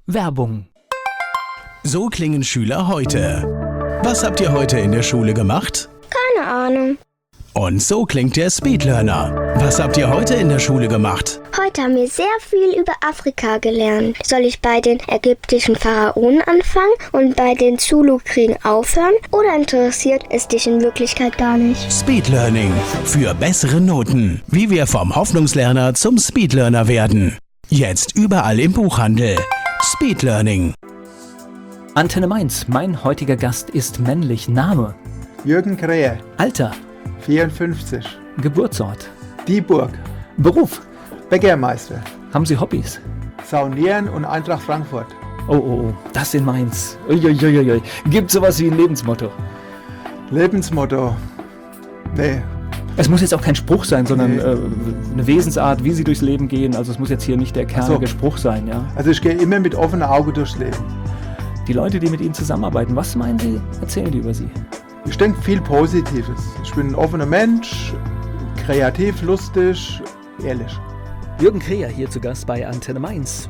Werbung. So klingen Schüler heute. Was habt ihr heute in der Schule gemacht? Keine Ahnung. Und so klingt der Speedlearner. Was habt ihr heute in der Schule gemacht? Heute haben wir sehr viel über Afrika gelernt. Soll ich bei den ägyptischen Pharaonen anfangen und bei den Zulu-Kriegen aufhören? Oder interessiert es dich in Wirklichkeit gar nicht? Speedlearning. Für bessere Noten. Wie wir vom Hoffnungslerner zum Speedlearner werden. Jetzt überall im Buchhandel. Speedlearning. Antenne Mainz. Mein heutiger Gast ist männlich. Name? Jürgen Krähe, Alter? 54, Geburtsort? Dieburg, Beruf? Bäckermeister, Haben Sie Hobbys? Saunieren und Eintracht Frankfurt. Oh, das in Mainz. Uiuiuiui. Gibt sowas wie ein Lebensmotto? Lebensmotto, nee, Es muss jetzt auch kein Spruch sein, sondern eine Wesensart, wie Sie durchs Leben gehen. Also es muss jetzt hier nicht der kernige Spruch sein, ja? also ich gehe immer mit offenem Auge durchs Leben. Die Leute, die mit Ihnen zusammenarbeiten, was meinen Sie, erzählen die über Sie? Ich denke viel Positives. Ich bin ein offener Mensch, kreativ, lustig, ehrlich. Jürgen Kräher hier zu Gast bei Antenne Mainz.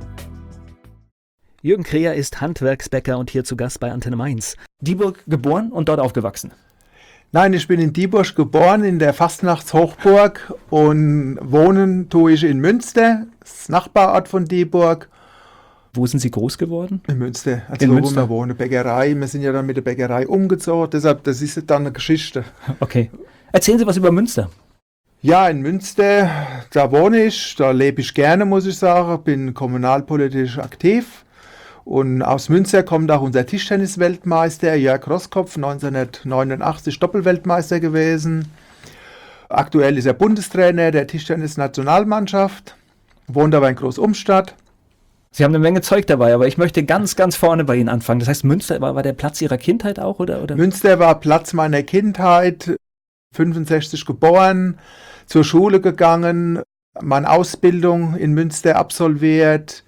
Jürgen Kräher ist Handwerksbäcker und hier zu Gast bei Antenne Mainz. Dieburg geboren und dort aufgewachsen. Nein, ich bin in Dieburg geboren, in der Fastnachtshochburg, und wohnen tue ich in Münster, das Nachbarort von Dieburg. Wo sind Sie groß geworden? In Münster, also In wo Münster. wir wohnen, Bäckerei. Wir sind ja dann mit der Bäckerei umgezogen, deshalb, das ist dann eine Geschichte. Okay. Erzählen Sie was über Münster. Ja, in Münster, da wohne ich, da lebe ich gerne, muss ich sagen, bin kommunalpolitisch aktiv. Und aus Münster kommt auch unser Tischtennis-Weltmeister Jörg Roskopf, 1989 Doppelweltmeister gewesen. Aktuell ist er Bundestrainer der Tischtennis-Nationalmannschaft, wohnt aber in Großumstadt. Sie haben eine Menge Zeug dabei, aber ich möchte ganz vorne bei Ihnen anfangen. Das heißt, Münster war der Platz Ihrer Kindheit auch, oder? Münster war Platz meiner Kindheit, 65 geboren, zur Schule gegangen, meine Ausbildung in Münster absolviert,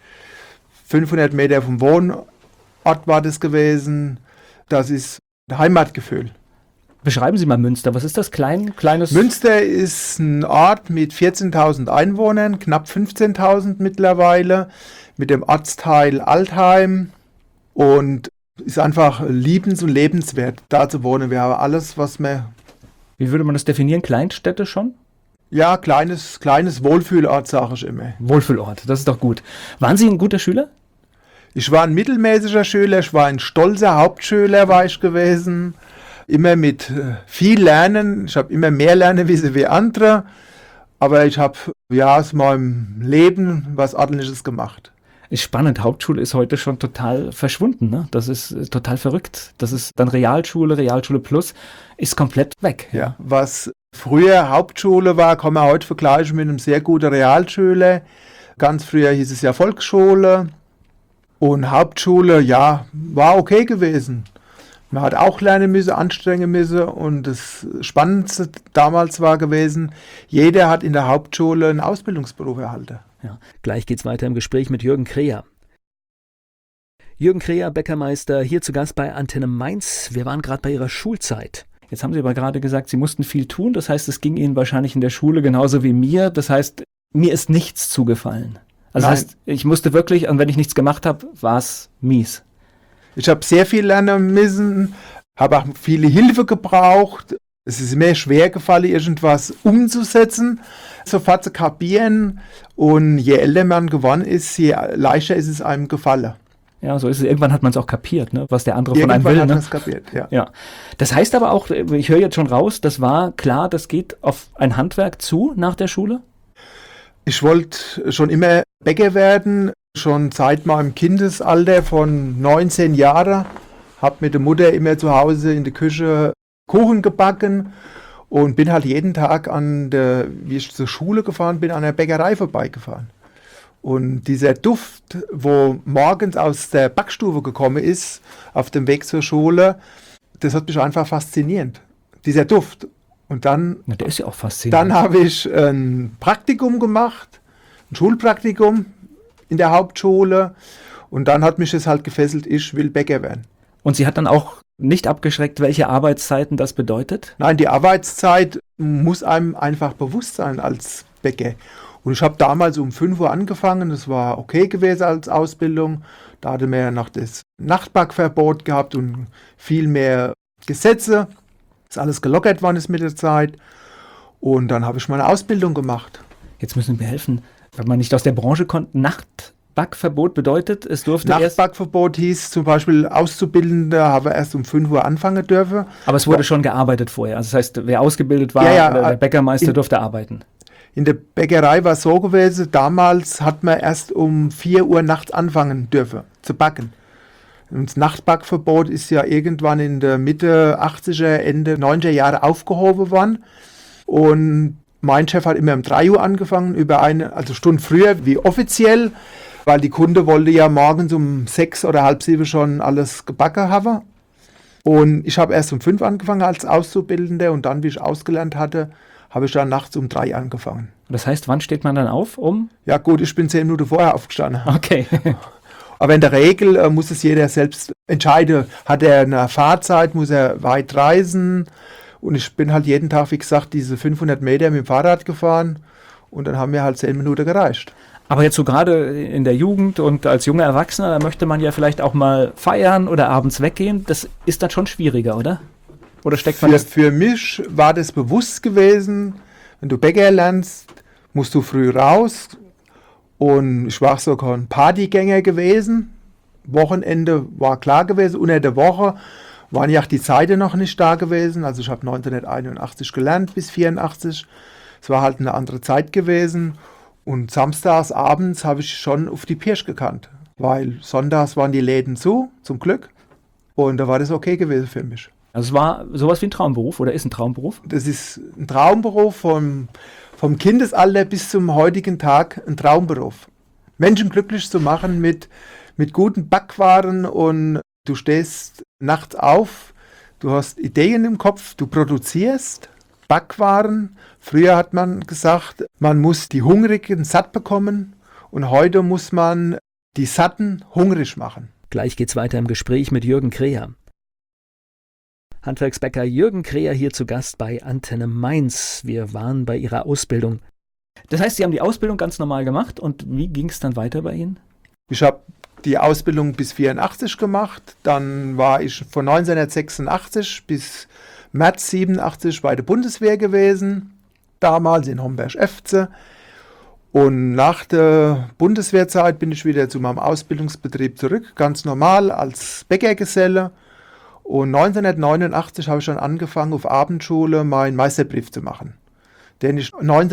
500 Meter vom Wohnort war das gewesen. Das ist ein Heimatgefühl. Beschreiben Sie mal Münster. Was ist das? Kleines? Münster ist ein Ort mit 14.000 Einwohnern, knapp 15.000 mittlerweile, mit dem Ortsteil Altheim, und ist einfach liebens- und lebenswert, da zu wohnen. Wir haben alles, was wir... Wie würde man das definieren? Kleinstädte schon? Ja, kleines Wohlfühlort, sage ich immer. Wohlfühlort, das ist doch gut. Waren Sie ein guter Schüler? Ich war ein mittelmäßiger Schüler, ich war ein stolzer Hauptschüler, war ich gewesen. Immer mit viel Lernen, ich habe immer mehr lernen wie andere, aber ich habe aus meinem Leben was Ordentliches gemacht. Ist spannend, Hauptschule ist heute schon total verschwunden, ne? Das ist total verrückt. Das ist dann Realschule Plus, ist komplett weg. Ja, was früher Hauptschule war, kann man heute vergleichen mit einem sehr guten Realschüler. Ganz früher hieß es ja Volksschule, und Hauptschule, ja, war okay gewesen. Man hat auch lernen müssen, anstrengen müssen, und das Spannendste damals war gewesen, jeder hat in der Hauptschule einen Ausbildungsberuf erhalten. Ja. Gleich geht's weiter im Gespräch mit Jürgen Kräher. Jürgen Kräher, Bäckermeister, hier zu Gast bei Antenne Mainz. Wir waren gerade bei Ihrer Schulzeit. Jetzt haben Sie aber gerade gesagt, Sie mussten viel tun. Das heißt, es ging Ihnen wahrscheinlich in der Schule genauso wie mir. Das heißt, mir ist nichts zugefallen. Also das heißt, ich musste wirklich, und wenn ich nichts gemacht habe, war es mies. Ich habe sehr viel lernen müssen, habe auch viele Hilfe gebraucht. Es ist mir schwer gefallen, irgendwas umzusetzen, sofort zu kapieren. Und je älter man geworden ist, je leichter ist es einem gefallen. Ja, so ist es. Irgendwann hat man es auch kapiert, ne? Was der andere von Irgendwann einem will. hat Ne? man es kapiert, ja. Ja. Das heißt aber auch, ich höre jetzt schon raus, das war klar, das geht auf ein Handwerk zu nach der Schule? Ich wollte schon immer Bäcker werden, schon seit meinem Kindesalter von 19 Jahren. Habe mit der Mutter immer zu Hause in der Küche Kuchen gebacken und bin halt jeden Tag wie ich zur Schule gefahren bin, an der Bäckerei vorbeigefahren. Und dieser Duft, wo morgens aus der Backstube gekommen ist, auf dem Weg zur Schule, das hat mich einfach fasziniert. Dieser Duft. Und dann, Na, der ist ja auch faszinierend. dann habe ich ein Praktikum gemacht, ein Schulpraktikum in der Hauptschule. Und dann hat mich das halt gefesselt, ich will Bäcker werden. Und sie hat dann auch nicht abgeschreckt, welche Arbeitszeiten das bedeutet? Nein, die Arbeitszeit muss einem einfach bewusst sein als Bäcker. Und ich habe damals um 5 Uhr angefangen, das war okay gewesen als Ausbildung. Da hatte man ja noch das Nachtbackverbot gehabt und viel mehr Gesetze. Das alles gelockert worden ist mit der Zeit. Und dann habe ich meine Ausbildung gemacht. Jetzt müssen Sie mir helfen, wenn man nicht aus der Branche kommt. Nachtbackverbot bedeutet, es durfte erst... Nachtbackverbot hieß zum Beispiel, Auszubildende haben erst um 5 Uhr anfangen dürfen. Aber es wurde schon gearbeitet vorher. Also das heißt, wer ausgebildet war, der Bäckermeister durfte arbeiten. In der Bäckerei war es so gewesen, damals hat man erst um 4 Uhr nachts anfangen dürfen zu backen. Und das Nachtbackverbot ist ja irgendwann in der Mitte 80er, Ende 90er Jahre aufgehoben worden. Und mein Chef hat immer um 3 Uhr angefangen, also Stunde früher wie offiziell, weil die Kunde wollte ja morgens um 6 oder halb 7 schon alles gebacken haben. Und ich habe erst um 5 angefangen als Auszubildender und dann, wie ich ausgelernt hatte, habe ich dann nachts um 3 angefangen. Das heißt, wann steht man dann auf? Ja gut, ich bin 10 Minuten vorher aufgestanden. Okay. Aber in der Regel muss es jeder selbst entscheiden. Hat er eine Fahrzeit, muss er weit reisen? Und ich bin halt jeden Tag, wie gesagt, diese 500 Meter mit dem Fahrrad gefahren. Und dann haben mir halt 10 Minuten gereicht. Aber jetzt so gerade in der Jugend und als junger Erwachsener, da möchte man ja vielleicht auch mal feiern oder abends weggehen. Das ist dann schon schwieriger, oder? Oder steckt man Für mich war das bewusst gewesen, wenn du Bäcker lernst, musst du früh raus. Und ich war sogar ein Partygänger gewesen. Wochenende war klar gewesen. Unter der Woche waren ja auch die Zeiten noch nicht da gewesen. Also ich habe 1981 gelernt bis 1984. Es war halt eine andere Zeit gewesen. Und samstags abends habe ich schon auf die Pirsch gekannt. Weil sonntags waren die Läden zu, zum Glück. Und da war das okay gewesen für mich. Also es war sowas wie ein Traumberuf oder ist ein Traumberuf? Das ist ein Traumberuf vom Kindesalter bis zum heutigen Tag, ein Traumberuf. Menschen glücklich zu machen mit guten Backwaren und du stehst nachts auf, du hast Ideen im Kopf, du produzierst Backwaren. Früher hat man gesagt, man muss die Hungrigen satt bekommen und heute muss man die Satten hungrig machen. Gleich geht's weiter im Gespräch mit Jürgen Kreher. Handwerksbäcker Jürgen Kreher hier zu Gast bei Antenne Mainz. Wir waren bei Ihrer Ausbildung. Das heißt, Sie haben die Ausbildung ganz normal gemacht und wie ging es dann weiter bei Ihnen? Ich habe die Ausbildung bis 1984 gemacht. Dann war ich von 1986 bis März 1987 bei der Bundeswehr gewesen. Damals in Homberg-Efze. Und nach der Bundeswehrzeit bin ich wieder zu meinem Ausbildungsbetrieb zurück, ganz normal als Bäckergeselle. Und 1989 habe ich dann angefangen, auf Abendschule meinen Meisterbrief zu machen, den ich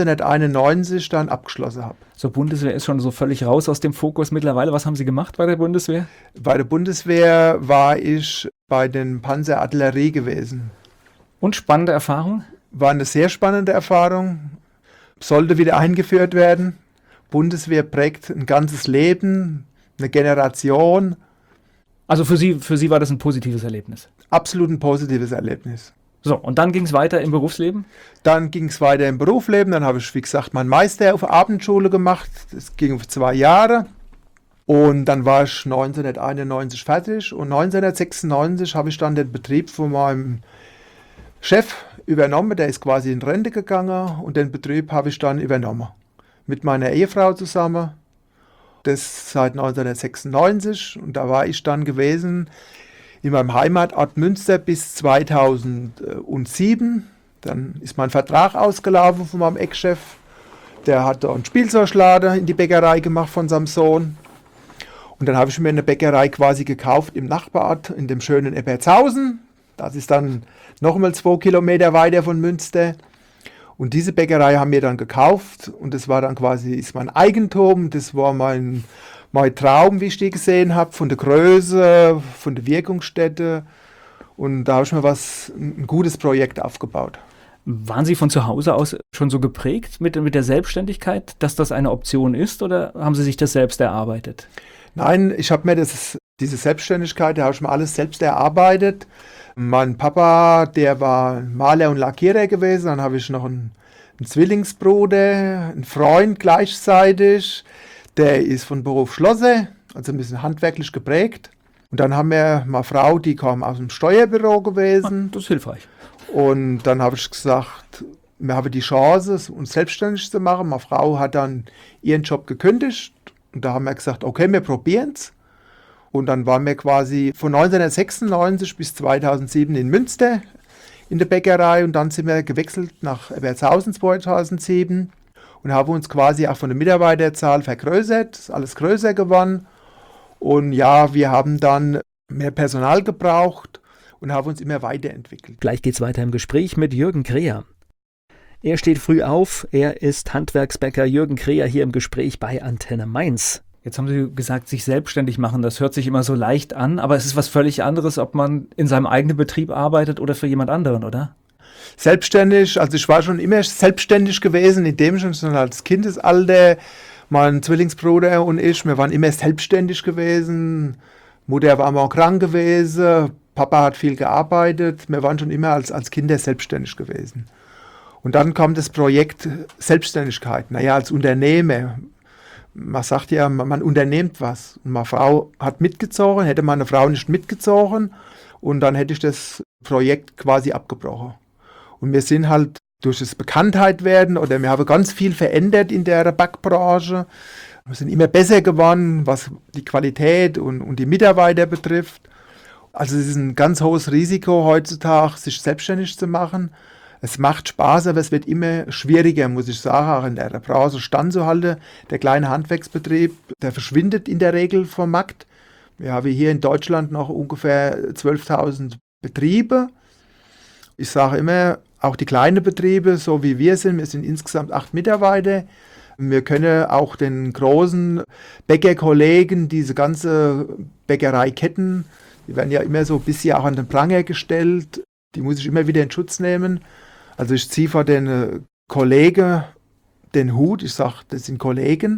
1991 dann abgeschlossen habe. So, Bundeswehr ist schon so völlig raus aus dem Fokus mittlerweile. Was haben Sie gemacht bei der Bundeswehr? Bei der Bundeswehr war ich bei den Panzerartillerie gewesen. Und spannende Erfahrung? War eine sehr spannende Erfahrung. Sollte wieder eingeführt werden. Bundeswehr prägt ein ganzes Leben, eine Generation. Also für Sie war das ein positives Erlebnis? Absolut ein positives Erlebnis. So, und dann ging es weiter im Berufsleben? Dann ging es weiter im Berufsleben. Dann habe ich, wie gesagt, meinen Meister auf der Abendschule gemacht. Das ging auf 2 Jahre. Und dann war ich 1991 fertig. Und 1996 habe ich dann den Betrieb von meinem Chef übernommen. Der ist quasi in Rente gegangen. Und den Betrieb habe ich dann übernommen. Mit meiner Ehefrau zusammen. Das seit 1996 und da war ich dann gewesen in meinem Heimatort Münster bis 2007. Dann ist mein Vertrag ausgelaufen von meinem Ex-Chef. Der hat da einen Spielzeugladen in die Bäckerei gemacht von seinem Sohn. Und dann habe ich mir eine Bäckerei quasi gekauft im Nachbarort, in dem schönen Eppertshausen. Das ist dann nochmal 2 Kilometer weiter von Münster. Und diese Bäckerei haben wir dann gekauft und das war dann quasi ist mein Eigentum, das war mein Traum, wie ich die gesehen habe, von der Größe, von der Wirkungsstätte und da habe ich mir ein gutes Projekt aufgebaut. Waren Sie von zu Hause aus schon so geprägt mit der Selbstständigkeit, dass das eine Option ist oder haben Sie sich das selbst erarbeitet? Nein, ich habe mir diese Selbstständigkeit, da habe ich mir alles selbst erarbeitet. Mein Papa, der war Maler und Lackierer gewesen. Dann habe ich noch einen Zwillingsbruder, einen Freund gleichzeitig. Der ist von Beruf Schlosser, also ein bisschen handwerklich geprägt. Und dann haben wir meine Frau, die kam aus dem Steuerbüro gewesen. Das ist hilfreich. Und dann habe ich gesagt, wir haben die Chance, uns selbstständig zu machen. Meine Frau hat dann ihren Job gekündigt und da haben wir gesagt, okay, wir probieren es. Und dann waren wir quasi von 1996 bis 2007 in Münster in der Bäckerei und dann sind wir gewechselt nach Ebertshausen 2007 und haben uns quasi auch von der Mitarbeiterzahl vergrößert, ist alles größer geworden. Und ja, wir haben dann mehr Personal gebraucht und haben uns immer weiterentwickelt. Gleich geht's weiter im Gespräch mit Jürgen Kreher. Er steht früh auf, er ist Handwerksbäcker. Jürgen Kreher hier im Gespräch bei Antenne Mainz. Jetzt haben Sie gesagt, sich selbstständig machen, das hört sich immer so leicht an, aber es ist was völlig anderes, ob man in seinem eigenen Betrieb arbeitet oder für jemand anderen, oder? Selbstständig, also ich war schon immer selbstständig gewesen, in dem schon als Kindesalter. Mein Zwillingsbruder und ich, wir waren immer selbstständig gewesen. Mutter war mal krank gewesen, Papa hat viel gearbeitet. Wir waren schon immer als Kinder selbstständig gewesen. Und dann kam das Projekt Selbstständigkeit. Naja, als Unternehmer. Man sagt ja, man unternimmt was. Und meine Frau hat mitgezogen, hätte meine Frau nicht mitgezogen und dann hätte ich das Projekt quasi abgebrochen. Und wir sind halt durch das Bekanntheit-werden oder wir haben ganz viel verändert in der Backbranche. Wir sind immer besser geworden, was die Qualität und die Mitarbeiter betrifft. Also es ist ein ganz hohes Risiko heutzutage, sich selbstständig zu machen. Es macht Spaß, aber es wird immer schwieriger, muss ich sagen, auch in der Branche standzuhalten. Der kleine Handwerksbetrieb, der verschwindet in der Regel vom Markt. Wir haben hier in Deutschland noch ungefähr 12.000 Betriebe. Ich sage immer, auch die kleinen Betriebe, so wie wir sind insgesamt 8 Mitarbeiter. Wir können auch den großen Bäckerkollegen, diese ganze Bäckereiketten, die werden ja immer so ein bisschen auch an den Pranger gestellt, die muss ich immer wieder in Schutz nehmen. Also ich ziehe vor den Kollegen den Hut, ich sage, das sind Kollegen.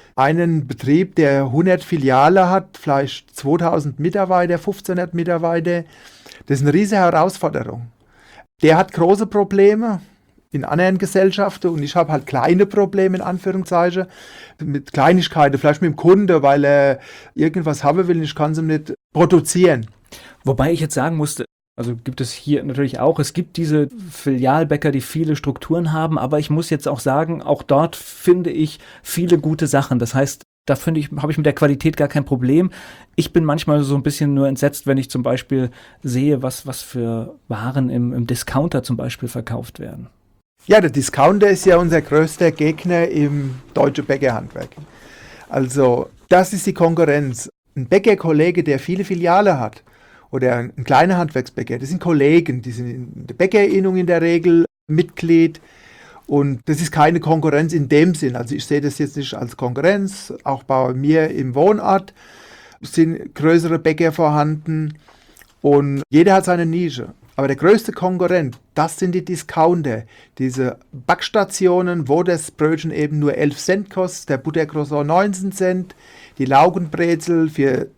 Einen Betrieb, der 100 Filialen hat, vielleicht 2000 Mitarbeiter, 1500 Mitarbeiter, das ist eine riesige Herausforderung. Der hat große Probleme in anderen Gesellschaften und ich habe halt kleine Probleme, in Anführungszeichen, mit Kleinigkeiten, vielleicht mit dem Kunde, weil er irgendwas haben will und ich kann es ihm nicht produzieren. Wobei ich jetzt sagen musste, also gibt es hier natürlich auch, es gibt diese Filialbäcker, die viele Strukturen haben, aber ich muss jetzt auch sagen, auch dort finde ich viele gute Sachen. Das heißt, da habe ich mit der Qualität gar kein Problem. Ich bin manchmal so ein bisschen nur entsetzt, wenn ich zum Beispiel sehe, was für Waren im Discounter zum Beispiel verkauft werden. Ja, der Discounter ist ja unser größter Gegner im deutschen Bäckerhandwerk. Also das ist die Konkurrenz. Ein Bäckerkollege, der viele Filialen hat, oder ein kleiner Handwerksbäcker, das sind Kollegen, die sind in der Bäckerinnung in der Regel Mitglied und das ist keine Konkurrenz in dem Sinn. Also ich sehe das jetzt nicht als Konkurrenz, auch bei mir im Wohnort sind größere Bäcker vorhanden und jeder hat seine Nische. Aber der größte Konkurrent, das sind die Discounter, diese Backstationen, wo das Brötchen eben nur 11 Cent kostet, der Buttercroissant 19 Cent, die Laugenbrezel für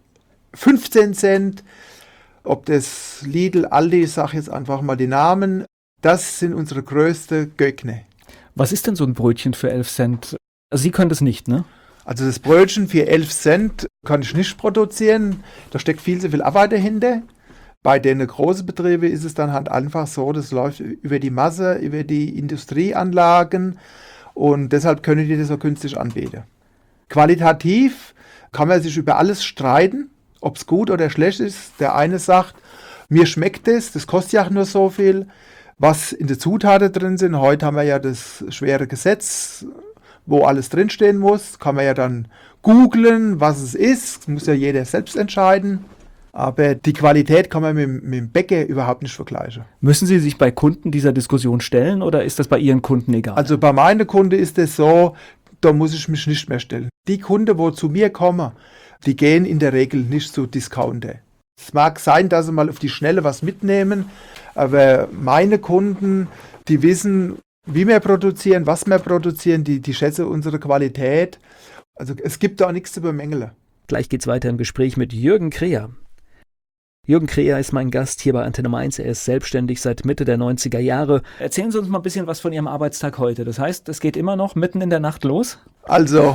15 Cent, ob das Lidl, Aldi, ich sage jetzt einfach mal die Namen, das sind unsere größten Gegner. Was ist denn so ein Brötchen für 11 Cent? Also Sie können das nicht, ne? Also das Brötchen für 11 Cent kann ich nicht produzieren, da steckt viel zu viel Arbeit dahinter. Bei den großen Betrieben ist es dann halt einfach so, das läuft über die Masse, über die Industrieanlagen und deshalb können die das so günstig anbieten. Qualitativ kann man sich über alles streiten, ob es gut oder schlecht ist. Der eine sagt, mir schmeckt es, das kostet ja auch nur so viel, was in den Zutaten drin sind. Heute haben wir ja das schwere Gesetz, wo alles drinstehen muss. Kann man ja dann googlen, was es ist. Das muss ja jeder selbst entscheiden. Aber die Qualität kann man mit dem Bäcker überhaupt nicht vergleichen. Müssen Sie sich bei Kunden dieser Diskussion stellen oder ist das bei Ihren Kunden egal? Also bei meinen Kunden ist es so, da muss ich mich nicht mehr stellen. Die Kunden, die zu mir kommen, die gehen in der Regel nicht zu Discounter. Es mag sein, dass sie mal auf die Schnelle was mitnehmen, aber meine Kunden, die wissen, wie wir produzieren, was wir produzieren, die schätzen unsere Qualität. Also es gibt da nichts zu bemängeln. Gleich geht's weiter im Gespräch mit Jürgen Kreher. Jürgen Kreher ist mein Gast hier bei Antenne Mainz. Er ist selbstständig seit Mitte der 90er Jahre. Erzählen Sie uns mal ein bisschen was von Ihrem Arbeitstag heute. Das heißt, es geht immer noch mitten in der Nacht los? Also.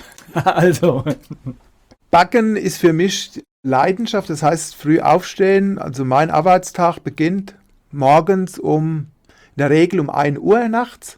Backen ist für mich Leidenschaft, das heißt früh aufstehen. Also mein Arbeitstag beginnt morgens um in der Regel um 1 Uhr nachts.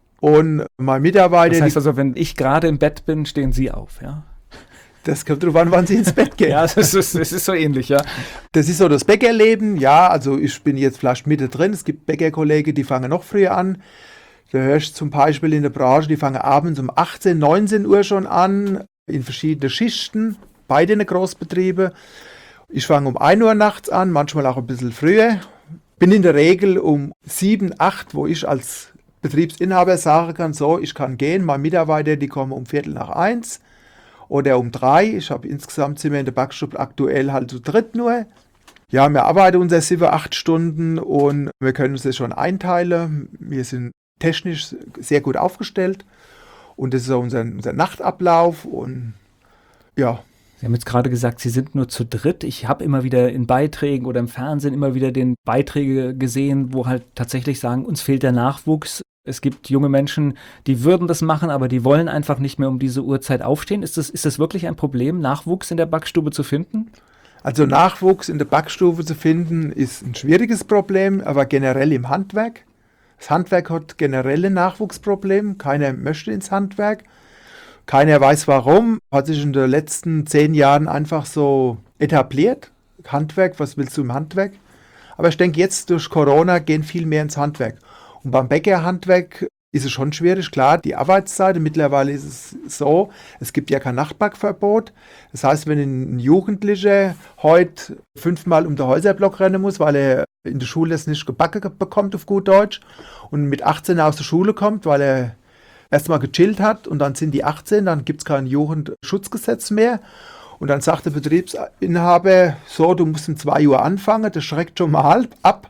Und mein Mitarbeiter... Das heißt also, wenn ich gerade im Bett bin, stehen Sie auf, ja? Das kommt drauf an, wann Sie ins Bett gehen. Ja, das ist so ähnlich, ja. Das ist so das Bäckerleben. Ja, also ich bin jetzt vielleicht mittendrin. Es gibt Bäckerkollegen, die fangen noch früher an. Da hörst du zum Beispiel in der Branche, die fangen abends um 18, 19 Uhr schon an, in verschiedene Schichten, beide in den Großbetrieben. Ich fange um 1 Uhr nachts an, manchmal auch ein bisschen früher. Bin in der Regel um 7, 8, wo ich als Betriebsinhaber sagen kann, so, ich kann gehen. Meine Mitarbeiter, die kommen um 1:15 oder um 3. Ich habe insgesamt sind wir in der Backstube aktuell halt zu dritt nur. Ja, wir arbeiten unsere 7, 8 Stunden und wir können uns das schon einteilen. Wir sind technisch sehr gut aufgestellt und das ist so unser Nachtablauf und ja. Sie haben jetzt gerade gesagt, Sie sind nur zu dritt. Ich habe immer wieder in Beiträgen oder im Fernsehen immer wieder den Beiträge gesehen, wo halt tatsächlich sagen, uns fehlt der Nachwuchs. Es gibt junge Menschen, die würden das machen, aber die wollen einfach nicht mehr um diese Uhrzeit aufstehen. Ist das wirklich ein Problem, Nachwuchs in der Backstube zu finden? Also Nachwuchs in der Backstube zu finden, ist ein schwieriges Problem, aber generell im Handwerk. Das Handwerk hat generell ein Nachwuchsproblem. Keiner möchte ins Handwerk. Keiner weiß warum. Hat sich in den letzten 10 Jahren einfach so etabliert. Handwerk, was willst du im Handwerk? Aber ich denke, jetzt durch Corona gehen viel mehr ins Handwerk. Und beim Bäckerhandwerk ist es schon schwierig, klar, die Arbeitszeit. Mittlerweile ist es so, es gibt ja kein Nachtbackverbot. Das heißt, wenn ein Jugendlicher heute 5-mal um den Häuserblock rennen muss, weil er in der Schule es nicht gebacken bekommt, auf gut Deutsch, und mit 18 aus der Schule kommt, weil er erstmal gechillt hat und dann sind die 18, dann gibt es kein Jugendschutzgesetz mehr. Und dann sagt der Betriebsinhaber, so, du musst um 2 Uhr anfangen, das schreckt schon mal ab.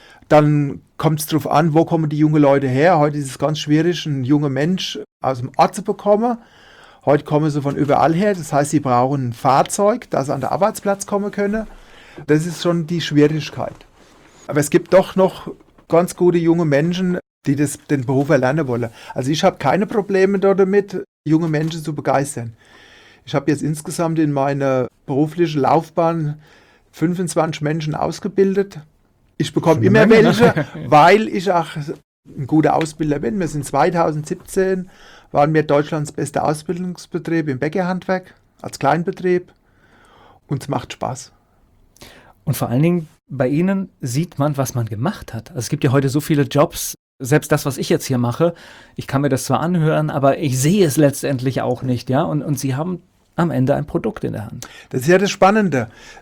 Dann kommt es darauf an, wo kommen die jungen Leute her. Heute ist es ganz schwierig, einen jungen Mensch aus dem Ort zu bekommen. Heute kommen sie von überall her. Das heißt, sie brauchen ein Fahrzeug, dass sie an den Arbeitsplatz kommen können. Das ist schon die Schwierigkeit. Aber es gibt doch noch ganz gute junge Menschen, die den Beruf erlernen wollen. Also ich habe keine Probleme damit, junge Menschen zu begeistern. Ich habe jetzt insgesamt in meiner beruflichen Laufbahn 25 Menschen ausgebildet. Ich bekomme immer welche, weil ich auch ein guter Ausbilder bin. Wir sind 2017, waren wir Deutschlands bester Ausbildungsbetrieb im Bäckerhandwerk als Kleinbetrieb und es macht Spaß. Und vor allen Dingen bei Ihnen sieht man, was man gemacht hat. Also es gibt ja heute so viele Jobs, selbst das, was ich jetzt hier mache, ich kann mir das zwar anhören, aber ich sehe es letztendlich auch nicht, ja. Und Sie haben am Ende ein Produkt in der Hand. Das ist ja das Spannende.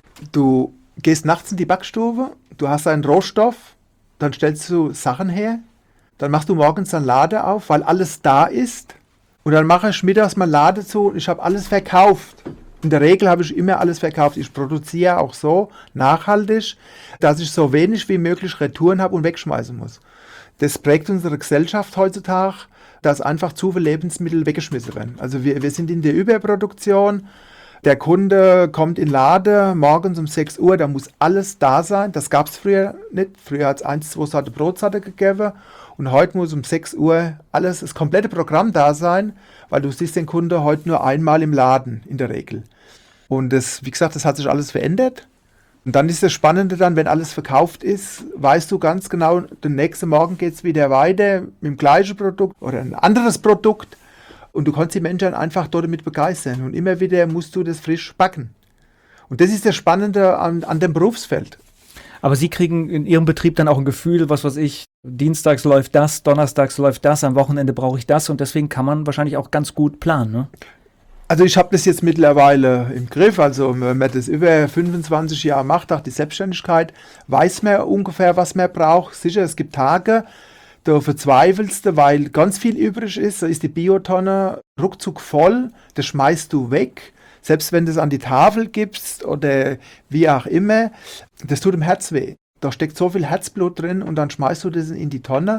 Du gehst nachts in die Backstube, du hast einen Rohstoff, dann stellst du Sachen her, dann machst du morgens einen Laden auf, weil alles da ist. Und dann mache ich mittags mal Laden zu und ich habe alles verkauft. In der Regel habe ich immer alles verkauft. Ich produziere auch so nachhaltig, dass ich so wenig wie möglich Retouren habe und wegschmeißen muss. Das prägt unsere Gesellschaft heutzutage, dass einfach zu viele Lebensmittel weggeschmissen werden. Also wir sind in der Überproduktion. Der Kunde kommt in den Laden morgens um 6 Uhr, da muss alles da sein. Das gab es früher nicht. Früher hat es 1, 2 Sorten Brotsorte gegeben. Und heute muss um 6 Uhr alles, das komplette Programm da sein, weil du siehst den Kunde heute nur einmal im Laden in der Regel. Und das, wie gesagt, das hat sich alles verändert. Und dann ist das Spannende dann, wenn alles verkauft ist, weißt du ganz genau, den nächsten Morgen geht es wieder weiter mit dem gleichen Produkt oder ein anderes Produkt. Und du kannst die Menschen einfach dort damit begeistern. Und immer wieder musst du das frisch backen. Und das ist das Spannende an dem Berufsfeld. Aber Sie kriegen in Ihrem Betrieb dann auch ein Gefühl, was weiß ich, dienstags läuft das, donnerstags läuft das, am Wochenende brauche ich das. Und deswegen kann man wahrscheinlich auch ganz gut planen, ne? Also ich habe das jetzt mittlerweile im Griff. Also wenn man das über 25 Jahre macht, auch die Selbstständigkeit, weiß man ungefähr, was man braucht. Sicher, es gibt Tage, da verzweifelst du, weil ganz viel übrig ist. Da ist die Biotonne ruckzuck voll, das schmeißt du weg. Selbst wenn du es an die Tafel gibst oder wie auch immer, das tut dem Herz weh. Da steckt so viel Herzblut drin und dann schmeißt du das in die Tonne.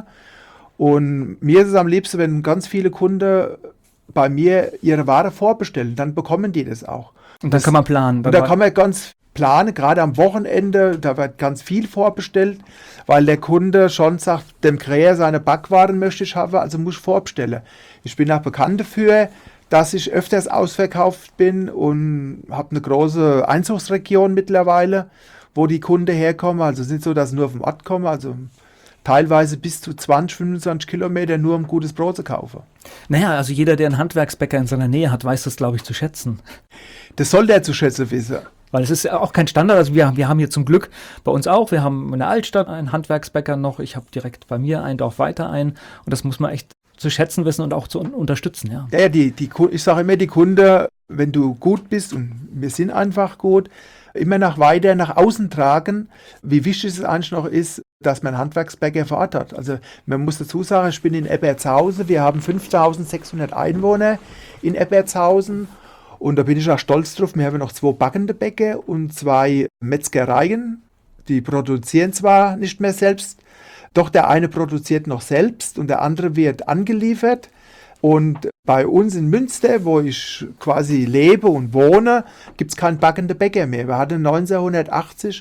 Und mir ist es am liebsten, wenn ganz viele Kunden bei mir ihre Ware vorbestellen, dann bekommen die das auch. Und dann kann man planen. Und da kann man ganz planen, gerade am Wochenende, da wird ganz viel vorbestellt, weil der Kunde schon sagt, dem Kräher seine Backwaren möchte ich haben, also muss ich vorbestellen. Ich bin auch bekannt dafür, dass ich öfters ausverkauft bin und habe eine große Einzugsregion mittlerweile, wo die Kunden herkommen. Also es ist nicht so, dass sie nur vom Ort kommen, also teilweise bis zu 20, 25 Kilometer nur um gutes Brot zu kaufen. Naja, also jeder, der einen Handwerksbäcker in seiner Nähe hat, weiß das, glaube ich, zu schätzen. Das soll der zu schätzen wissen. Weil es ist ja auch kein Standard. Also wir haben hier zum Glück bei uns auch, wir haben in der Altstadt einen Handwerksbäcker noch, ich habe direkt bei mir ein Dorf weiter einen. Und das muss man echt zu schätzen wissen und auch zu unterstützen. Ja, Ja, ich sage immer, die Kunden, wenn du gut bist, und wir sind einfach gut, immer weiter nach außen tragen, wie wichtig es eigentlich noch ist, dass man einen Handwerksbäcker vor Ort hat. Also man muss dazu sagen, ich bin in Ebertshausen, wir haben 5.600 Einwohner in Ebertshausen und da bin ich auch stolz drauf. Wir haben noch 2 backende Bäcker und 2 Metzgereien, die produzieren zwar nicht mehr selbst, doch der eine produziert noch selbst und der andere wird angeliefert. Und bei uns in Münster, wo ich quasi lebe und wohne, gibt es keinen backenden Bäcker mehr. Wir hatten 1980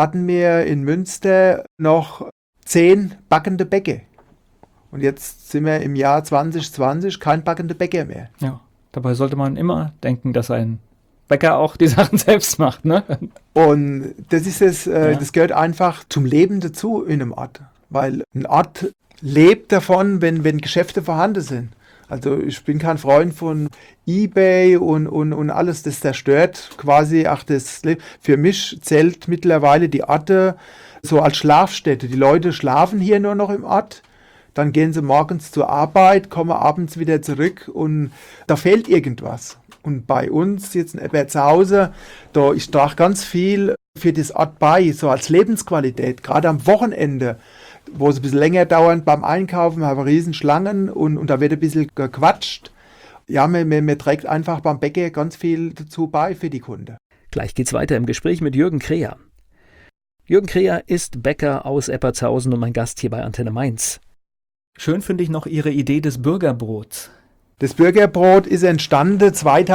in Münster noch 10 backende Bäcker. Und jetzt sind wir im Jahr 2020 kein backender Bäcker mehr. ja. Dabei sollte man immer denken, dass ein Bäcker auch die Sachen selbst macht, ne? Und das ist das gehört einfach zum Leben dazu in einem Ort. Weil ein Ort lebt davon, wenn Geschäfte vorhanden sind. Also ich bin kein Freund von eBay und alles, das zerstört quasi auch das Leben. Für mich zählt mittlerweile die Orte so als Schlafstätte. Die Leute schlafen hier nur noch im Ort, dann gehen sie morgens zur Arbeit, kommen abends wieder zurück und da fehlt irgendwas. Und bei uns jetzt in Ebertshausen, ich trage ganz viel für das Ort bei, so als Lebensqualität, gerade am Wochenende, wo es ein bisschen länger dauert beim Einkaufen, haben wir riesen Schlangen und da wird ein bisschen gequatscht. Ja, man trägt einfach beim Bäcker ganz viel dazu bei für die Kunden. Gleich geht's weiter im Gespräch mit Jürgen Kreher. Jürgen Kreher ist Bäcker aus Ebertshausen und mein Gast hier bei Antenne Mainz. Schön finde ich noch Ihre Idee des Bürgerbrots. Das Bürgerbrot ist entstanden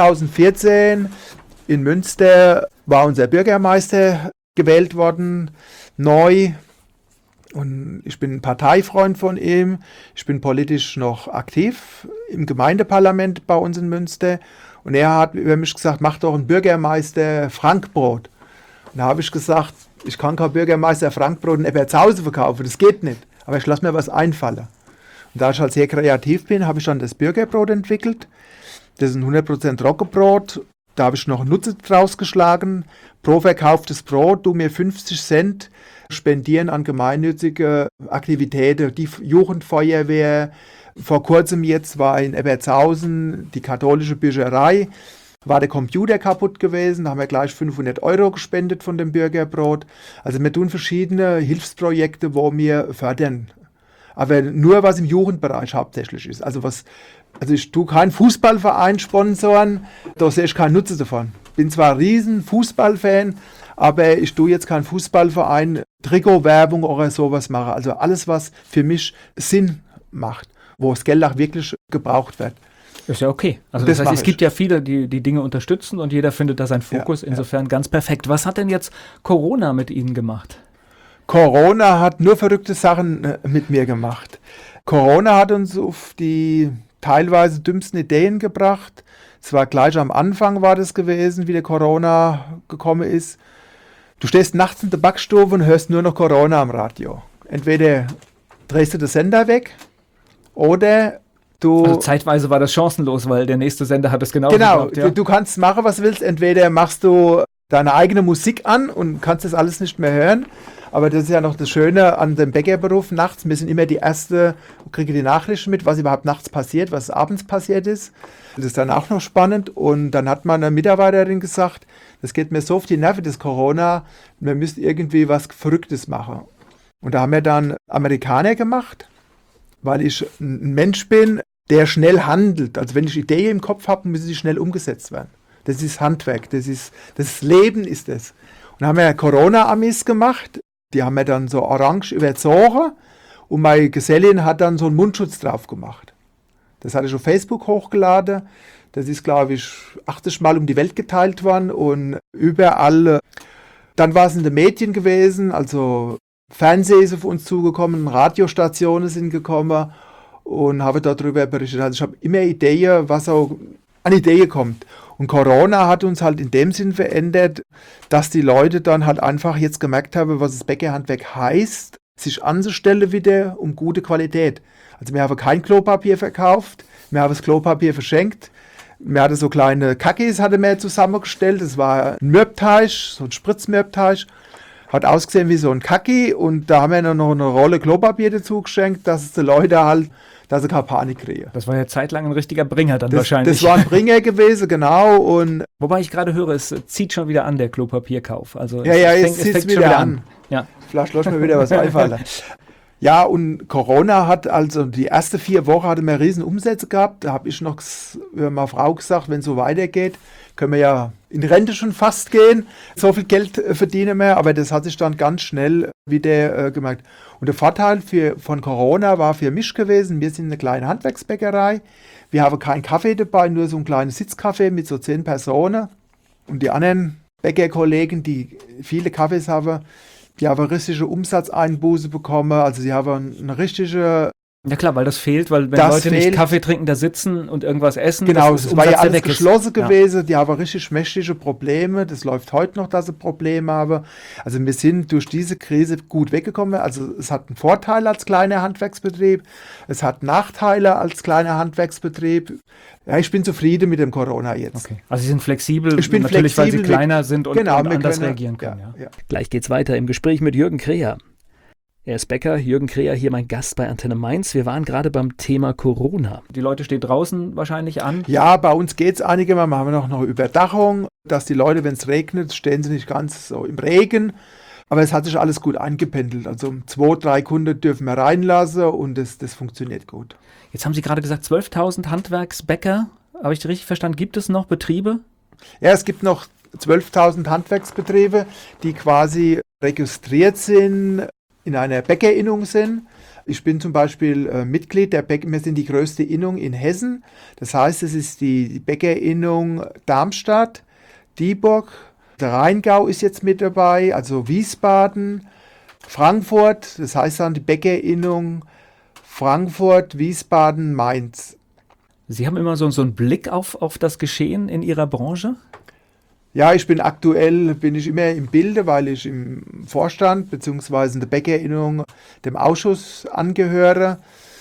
2014. In Münster war unser Bürgermeister gewählt worden, neu. Und ich bin ein Parteifreund von ihm. Ich bin politisch noch aktiv im Gemeindeparlament bei uns in Münster. Und er hat über mich gesagt, mach doch ein Bürgermeister Frankbrot. Und da habe ich gesagt, ich kann kein Bürgermeister Frankbrot in Ebertshausen verkaufen, das geht nicht. Aber ich lasse mir was einfallen. Und da ich halt sehr kreativ bin, habe ich dann das Bürgerbrot entwickelt. Das ist ein 100% Roggenbrot. Da habe ich noch Nutze draus geschlagen. Pro verkauftes Brot du mir 50 Cent spendieren an gemeinnützige Aktivitäten. Die Jugendfeuerwehr, vor kurzem jetzt war in Ebertshausen die katholische Bücherei, war der Computer kaputt gewesen, da haben wir gleich 500 Euro gespendet von dem Bürgerbrot. Also wir tun verschiedene Hilfsprojekte, wo wir fördern. Aber nur was im Jugendbereich hauptsächlich ist. Also ich tue keinen Fußballverein sponsoren, da sehe ich keinen Nutzen davon. Bin zwar ein riesen Fußballfan, aber ich tue jetzt keinen Fußballverein, Trikotwerbung oder sowas machen. Also alles, was für mich Sinn macht, wo das Geld auch wirklich gebraucht wird. Ist ja okay. Also das heißt, es gibt ja viele, die Dinge unterstützen und jeder findet da seinen Fokus. Insofern ganz perfekt. Was hat denn jetzt Corona mit Ihnen gemacht? Corona hat nur verrückte Sachen mit mir gemacht. Corona hat uns auf die teilweise dümmsten Ideen gebracht. Es war gleich am Anfang war das gewesen, wie der Corona gekommen ist. Du stehst nachts in der Backstube und hörst nur noch Corona am Radio. Entweder drehst du den Sender weg oder du... Also zeitweise war das chancenlos, weil der nächste Sender hat es genau geglaubt, ja. Du kannst machen, was du willst. Entweder machst du deine eigene Musik an und kannst das alles nicht mehr hören. Aber das ist ja noch das Schöne an dem Bäckerberuf nachts. Wir sind immer die Erste und kriegen die Nachrichten mit, was überhaupt nachts passiert, was abends passiert ist. Das ist dann auch noch spannend. Und dann hat mal eine Mitarbeiterin gesagt, das geht mir so auf die Nerven, das Corona, wir müssen irgendwie was Verrücktes machen. Und da haben wir dann Amerikaner gemacht, weil ich ein Mensch bin, der schnell handelt. Also wenn ich Ideen im Kopf habe, müssen sie schnell umgesetzt werden. Das ist Handwerk, das Leben ist es. Und dann haben wir Corona-Amis gemacht. Die haben wir dann so orange überzogen und meine Gesellin hat dann so einen Mundschutz drauf gemacht. Das hatte ich auf Facebook hochgeladen. Das ist, glaube ich, 80 Mal um die Welt geteilt worden und überall. Dann war es in den Medien gewesen, also Fernsehen ist auf uns zugekommen, Radiostationen sind gekommen und habe darüber berichtet. Also ich habe immer Ideen, was auch an Ideen kommt. Und Corona hat uns halt in dem Sinn verändert, dass die Leute dann halt einfach jetzt gemerkt haben, was das Bäckerhandwerk heißt sich anzustellen wieder um gute Qualität. Also wir haben kein Klopapier verkauft, wir haben das Klopapier verschenkt. Wir hatten so kleine Kakis, hatte wir zusammengestellt. Das war ein Mürbteig, so ein Spritzmürbteig. Hat ausgesehen wie so ein Kaki und da haben wir noch eine Rolle Klopapier dazu geschenkt, dass es die Leute halt, dass sie keine Panik kriegen. Das war ja zeitlang ein richtiger Bringer dann wahrscheinlich. Das war ein Bringer gewesen, genau. Und wobei ich gerade höre, es zieht schon wieder an, der Klopapierkauf. Also es zieht es wieder an. Ja. Vielleicht lässt mir wieder was einfallen. Ja, und Corona hat also die ersten 4 Wochen hatte wir riesen Umsätze gehabt. Da habe ich noch meiner Frau gesagt, wenn es so weitergeht, können wir ja in Rente schon fast gehen. So viel Geld verdienen wir, aber das hat sich dann ganz schnell wieder gemerkt. Und der Vorteil von Corona war für mich gewesen, wir sind eine kleine Handwerksbäckerei. Wir haben keinen Kaffee dabei, nur so ein kleines Sitzkaffee mit so 10 Personen. Und die anderen Bäckerkollegen, die viele Kaffees haben, die haben richtige Umsatzeinbuße bekommen. Also sie haben eine richtige... Ja klar, weil das fehlt, weil wenn Leute nicht Kaffee trinken, da sitzen und irgendwas essen, genau, das es war ja alles weg geschlossen gewesen, ja. Die haben richtig mächtige Probleme, das läuft heute noch, dass sie Probleme haben. Also wir sind durch diese Krise gut weggekommen, also es hat einen Vorteil als kleiner Handwerksbetrieb, es hat Nachteile als kleiner Handwerksbetrieb. Ja, ich bin zufrieden mit dem Corona jetzt. Okay. Also Sie sind flexibel, ich bin natürlich, flexibel, weil Sie kleiner sind und, genau, und anders reagieren können. Ja. Gleich geht's weiter im Gespräch mit Jürgen Kreher. Er ist Bäcker, Jürgen Kreher, hier mein Gast bei Antenne Mainz. Wir waren gerade beim Thema Corona. Die Leute stehen draußen wahrscheinlich an? Ja, bei uns geht es einige Mal. Wir haben noch eine Überdachung, dass die Leute, wenn es regnet, stehen sie nicht ganz so im Regen. Aber es hat sich alles gut eingependelt. Also 2, 3 Kunden dürfen wir reinlassen und das funktioniert gut. Jetzt haben Sie gerade gesagt, 12.000 Handwerksbäcker. Habe ich das richtig verstanden? Gibt es noch Betriebe? Ja, es gibt noch 12.000 Handwerksbetriebe, die quasi registriert sind, in einer Bäckerinnung sind. Ich bin zum Beispiel Mitglied der wir sind die größte Innung in Hessen. Das heißt, es ist die Bäckerinnung Darmstadt, Dieburg, der Rheingau ist jetzt mit dabei, also Wiesbaden, Frankfurt, das heißt dann die Bäckerinnung Frankfurt, Wiesbaden, Mainz. Sie haben immer so einen Blick auf das Geschehen in Ihrer Branche? Ja, bin ich immer im Bilde, weil ich im Vorstand bzw. in der Bäckerinnung dem Ausschuss angehöre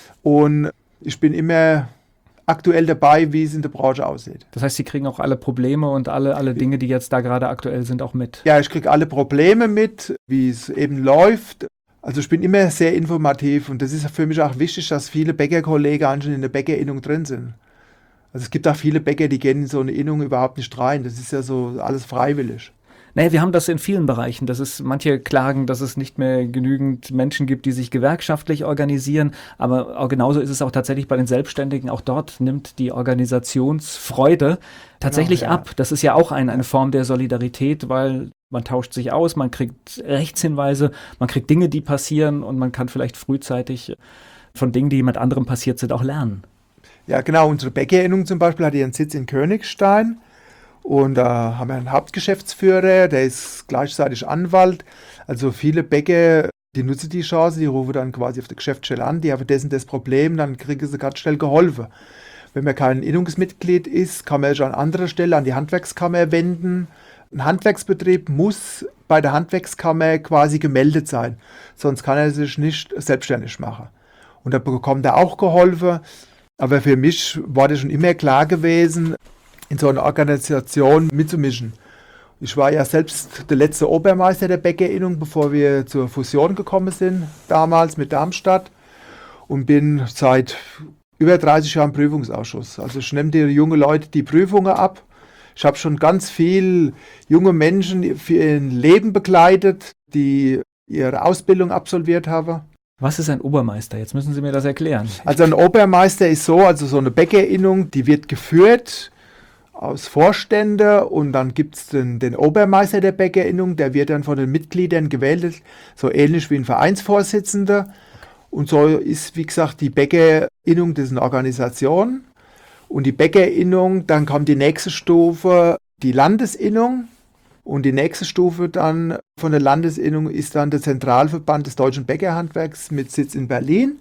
und ich bin immer aktuell dabei, wie es in der Branche aussieht. Das heißt, Sie kriegen auch alle Probleme und alle Dinge, die jetzt da gerade aktuell sind, auch mit? Ja, ich kriege alle Probleme mit, wie es eben läuft. Also ich bin immer sehr informativ und das ist für mich auch wichtig, dass viele Bäckerkollegen schon in der Bäckerinnung drin sind. Also es gibt auch viele Bäcker, die gehen in so eine Innung überhaupt nicht rein. Das ist ja so alles freiwillig. Naja, wir haben das in vielen Bereichen. Manche klagen, dass es nicht mehr genügend Menschen gibt, die sich gewerkschaftlich organisieren. Aber auch genauso ist es auch tatsächlich bei den Selbstständigen. Auch dort nimmt die Organisationsfreude tatsächlich ab. Das ist ja auch eine Form der Solidarität, weil man tauscht sich aus, man kriegt Rechtshinweise, man kriegt Dinge, die passieren und man kann vielleicht frühzeitig von Dingen, die jemand anderem passiert sind, auch lernen. Ja, genau. Unsere Bäckerinnung zum Beispiel hat ihren Sitz in Königstein und da haben wir einen Hauptgeschäftsführer, der ist gleichzeitig Anwalt. Also viele Bäcker, die nutzen die Chance, die rufen dann quasi auf der Geschäftsstelle an, die haben das Problem, dann kriegen sie ganz schnell geholfen. Wenn man kein Innungsmitglied ist, kann man sich an anderer Stelle an die Handwerkskammer wenden. Ein Handwerksbetrieb muss bei der Handwerkskammer quasi gemeldet sein, sonst kann er sich nicht selbstständig machen. Und da bekommt er auch geholfen. Aber für mich war das schon immer klar gewesen, in so einer Organisation mitzumischen. Ich war ja selbst der letzte Obermeister der Bäckerinnung, bevor wir zur Fusion gekommen sind, damals mit Darmstadt. Und bin seit über 30 Jahren im Prüfungsausschuss. Also ich nehme die jungen Leute die Prüfungen ab. Ich habe schon ganz viele junge Menschen für ihr Leben begleitet, die ihre Ausbildung absolviert haben. Was ist ein Obermeister? Jetzt müssen Sie mir das erklären. Also ein Obermeister ist so eine Bäckerinnung, die wird geführt aus Vorständen und dann gibt es den Obermeister der Bäckerinnung, der wird dann von den Mitgliedern gewählt, so ähnlich wie ein Vereinsvorsitzender. Und so ist, wie gesagt, die Bäckerinnung, das ist eine Organisation. Und die Bäckerinnung, dann kommt die nächste Stufe, die Landesinnung. Und die nächste Stufe dann von der Landesinnung ist dann der Zentralverband des deutschen Bäckerhandwerks mit Sitz in Berlin.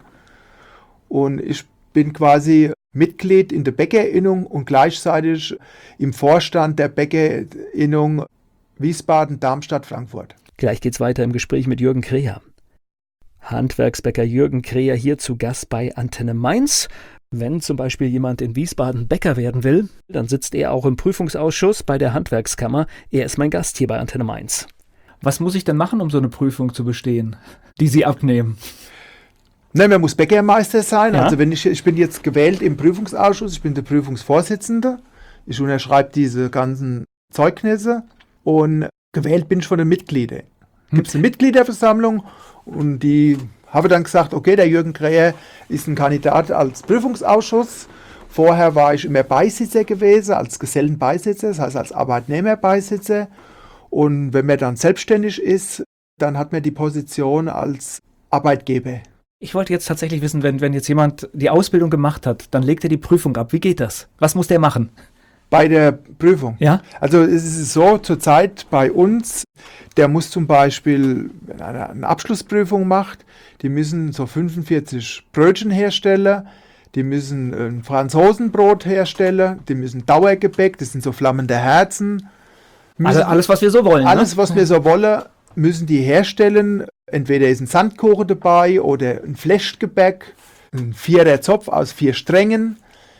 Und ich bin quasi Mitglied in der Bäckerinnung und gleichzeitig im Vorstand der Bäckerinnung Wiesbaden, Darmstadt, Frankfurt. Gleich geht's weiter im Gespräch mit Jürgen Kreher. Handwerksbäcker Jürgen Kreher hier zu Gast bei Antenne Mainz. Wenn zum Beispiel jemand in Wiesbaden Bäcker werden will, dann sitzt er auch im Prüfungsausschuss bei der Handwerkskammer. Er ist mein Gast hier bei Antenne Mainz. Was muss ich denn machen, um so eine Prüfung zu bestehen, die Sie abnehmen? Nein, man muss Bäckermeister sein. Ja. Also ich bin jetzt gewählt im Prüfungsausschuss, ich bin der Prüfungsvorsitzende. Ich unterschreibe diese ganzen Zeugnisse und gewählt bin ich von den Mitgliedern. Gibt es eine Mitgliederversammlung und die habe dann gesagt, okay, der Jürgen Kreher ist ein Kandidat als Prüfungsausschuss. Vorher war ich immer Beisitzer gewesen, als Gesellenbeisitzer, das heißt als Arbeitnehmerbeisitzer. Und wenn man dann selbstständig ist, dann hat man die Position als Arbeitgeber. Ich wollte jetzt tatsächlich wissen, wenn jetzt jemand die Ausbildung gemacht hat, dann legt er die Prüfung ab. Wie geht das? Was muss der machen? Bei der Prüfung? Ja. Also es ist so, zurzeit bei uns, der muss zum Beispiel, wenn er eine Abschlussprüfung macht, die müssen so 45 Brötchen herstellen, die müssen ein Franzosenbrot herstellen, die müssen Dauergebäck, das sind so flammende Herzen. Also alles, was wir so wollen. Alles, was wir so wollen, müssen die herstellen. Entweder ist ein Sandkuchen dabei oder ein Flechtgebäck, ein 4er Zopf aus 4 Strängen.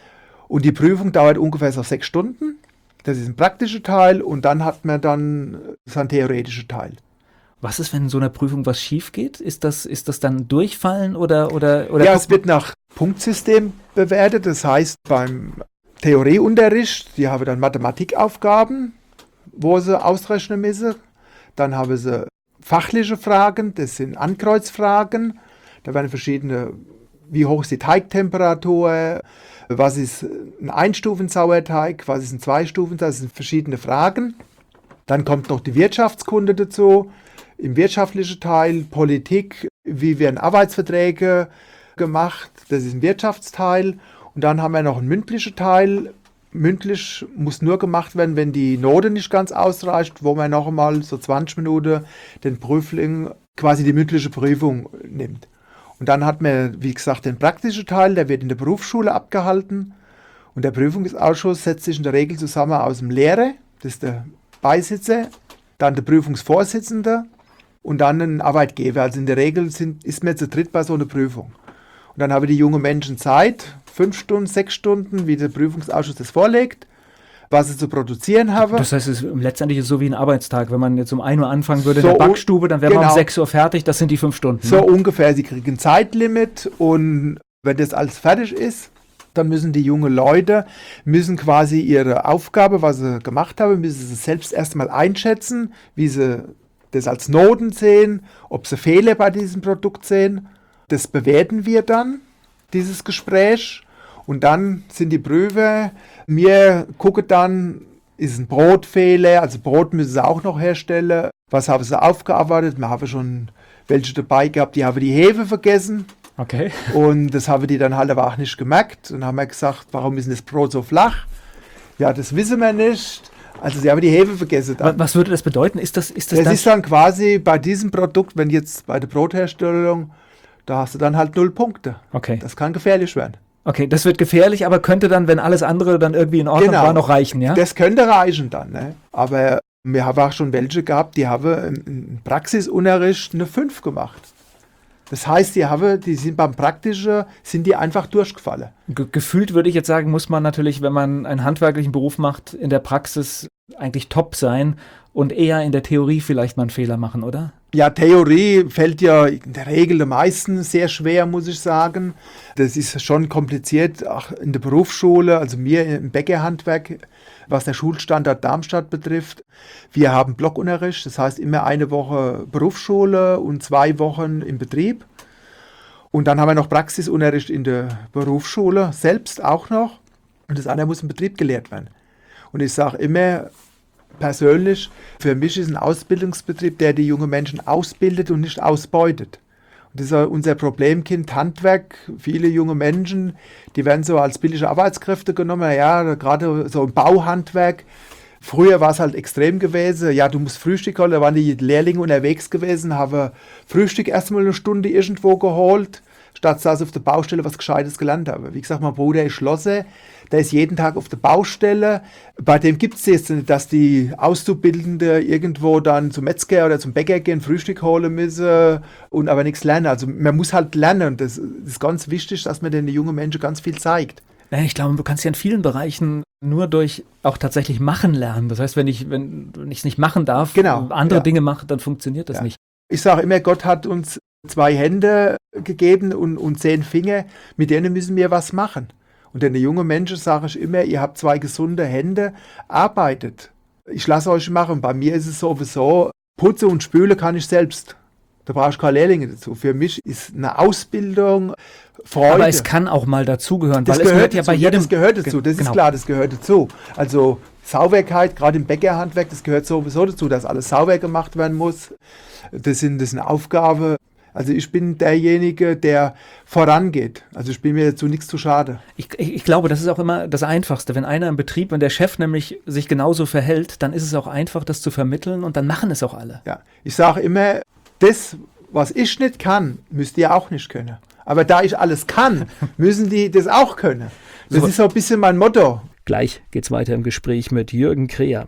Und die Prüfung dauert ungefähr so 6 Stunden. Das ist ein praktischer Teil und dann hat man dann so einen theoretischen Teil. Was ist, wenn in so einer Prüfung was schief geht? Ist das dann Durchfallen oder? Ja, es wird nach Punktsystem bewertet. Das heißt, beim Theorieunterricht, die haben dann Mathematikaufgaben, wo sie ausrechnen müssen. Dann haben sie fachliche Fragen, das sind Ankreuzfragen. Da werden verschiedene, wie hoch ist die Teigtemperatur, was ist ein Einstufen-Sauerteig, was ist ein Zweistufensauerteig, das sind verschiedene Fragen. Dann kommt noch die Wirtschaftskunde dazu, im wirtschaftlichen Teil, Politik, wie werden Arbeitsverträge gemacht, das ist ein Wirtschaftsteil. Und dann haben wir noch einen mündlichen Teil. Mündlich muss nur gemacht werden, wenn die Note nicht ganz ausreicht, wo man noch einmal so 20 Minuten den Prüfling quasi die mündliche Prüfung nimmt. Und dann hat man, wie gesagt, den praktischen Teil, der wird in der Berufsschule abgehalten. Und der Prüfungsausschuss setzt sich in der Regel zusammen aus dem Lehrer, das ist der Beisitzer, dann der Prüfungsvorsitzende und dann ein Arbeitgeber. Also in der Regel ist man zu dritt bei so einer Prüfung. Und dann haben die jungen Menschen Zeit, 5 Stunden, 6 Stunden, wie der Prüfungsausschuss das vorlegt, was sie zu produzieren haben. Das heißt, letztendlich ist es so wie ein Arbeitstag. Wenn man jetzt um 1 Uhr anfangen würde in So der Backstube, dann wäre man um genau. 6 Uhr fertig. Das sind die 5 Stunden. So Ne? ungefähr, sie kriegen ein Zeitlimit und wenn das alles fertig ist, dann müssen die jungen Leute quasi ihre Aufgabe, was sie gemacht haben, müssen sie selbst erstmal einschätzen, wie sie das als Noten sehen, ob sie Fehler bei diesem Produkt sehen. Das bewerten wir dann, dieses Gespräch. Und dann sind die Prüfer, wir gucken dann, ist ein Brotfehler, also Brot müssen sie auch noch herstellen. Was haben sie aufgearbeitet? Wir haben schon welche dabei gehabt, die haben die Hefe vergessen. Okay. Und das haben die dann halt aber auch nicht gemerkt. Und haben wir gesagt, warum ist denn das Brot so flach? Ja, das wissen wir nicht. Also sie haben die Hefe vergessen. Dann. Was würde das bedeuten? Ist das Das ist dann quasi bei diesem Produkt, wenn jetzt bei der Brotherstellung, da hast du dann halt 0 Punkte. Okay. Das kann gefährlich werden. Okay, das wird gefährlich, aber könnte dann, wenn alles andere dann irgendwie in Ordnung war, noch reichen, ja? Das könnte reichen dann. Ne? Aber wir haben auch schon welche gehabt, die haben im Praxisunterricht eine 5 gemacht. Das heißt, die sind beim Praktischen, sind die einfach durchgefallen. Gefühlt würde ich jetzt sagen, muss man natürlich, wenn man einen handwerklichen Beruf macht, in der Praxis eigentlich top sein und eher in der Theorie vielleicht mal einen Fehler machen, oder? Ja, Theorie fällt ja in der Regel den meisten sehr schwer, muss ich sagen. Das ist schon kompliziert, auch in der Berufsschule, also mir im Bäckerhandwerk, was der Schulstandort Darmstadt betrifft. Wir haben Blockunterricht, das heißt immer eine Woche Berufsschule und 2 Wochen im Betrieb. Und dann haben wir noch Praxisunterricht in der Berufsschule selbst auch noch. Und das andere muss im Betrieb gelehrt werden. Und ich sage immer persönlich, für mich ist ein Ausbildungsbetrieb, der die jungen Menschen ausbildet und nicht ausbeutet. Und das ist unser Problemkind Handwerk. Viele junge Menschen, die werden so als billige Arbeitskräfte genommen. Ja, gerade so im Bauhandwerk. Früher war es halt extrem gewesen. Ja, du musst Frühstück holen. Da waren die Lehrlinge unterwegs gewesen, haben Frühstück erstmal eine Stunde irgendwo geholt, statt dass ich auf der Baustelle was Gescheites gelernt habe. Wie gesagt, mein Bruder ist Schlosser, der ist jeden Tag auf der Baustelle. Bei dem gibt es jetzt nicht, dass die Auszubildende irgendwo dann zum Metzger oder zum Bäcker gehen, Frühstück holen müssen und aber nichts lernen. Also man muss halt lernen und das ist ganz wichtig, dass man den jungen Menschen ganz viel zeigt. Nein, ich glaube, du kannst ja in vielen Bereichen nur durch auch tatsächlich machen lernen. Das heißt, wenn ich es nicht machen darf, andere Dinge mache, dann funktioniert das nicht. Ich sage immer, Gott hat uns 2 Hände gegeben und 10 Finger, mit denen müssen wir was machen. Und den jungen Menschen sage ich immer, ihr habt 2 gesunde Hände, arbeitet. Ich lasse euch machen. Bei mir ist es sowieso, Putze und Spüle kann ich selbst. Da brauche ich keine Lehrlinge dazu. Für mich ist eine Ausbildung Freude. Aber es kann auch mal dazugehören, weil es gehört ja bei jedem... Das gehört dazu, das ist klar, das gehört dazu. Also Sauberkeit, gerade im Bäckerhandwerk, das gehört sowieso dazu, dass alles sauber gemacht werden muss. Das ist eine Aufgabe. Also ich bin derjenige, der vorangeht. Also ich bin mir dazu nichts zu schade. Ich glaube, das ist auch immer das Einfachste. Wenn einer im Betrieb, wenn der Chef nämlich sich genauso verhält, dann ist es auch einfach, das zu vermitteln und dann machen es auch alle. Ja, ich sage immer, das, was ich nicht kann, müsst ihr auch nicht können. Aber da ich alles kann, müssen die das auch können. Das ist so ein bisschen mein Motto. Gleich geht's weiter im Gespräch mit Jürgen Kreher.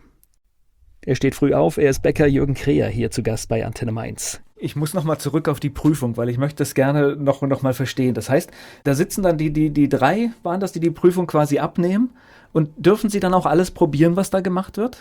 Er steht früh auf, er ist Bäcker Jürgen Kreher, hier zu Gast bei Antenne Mainz. Ich muss nochmal zurück auf die Prüfung, weil ich möchte das gerne noch mal verstehen. Das heißt, da sitzen dann die 3, waren das, die Prüfung quasi abnehmen und dürfen sie dann auch alles probieren, was da gemacht wird?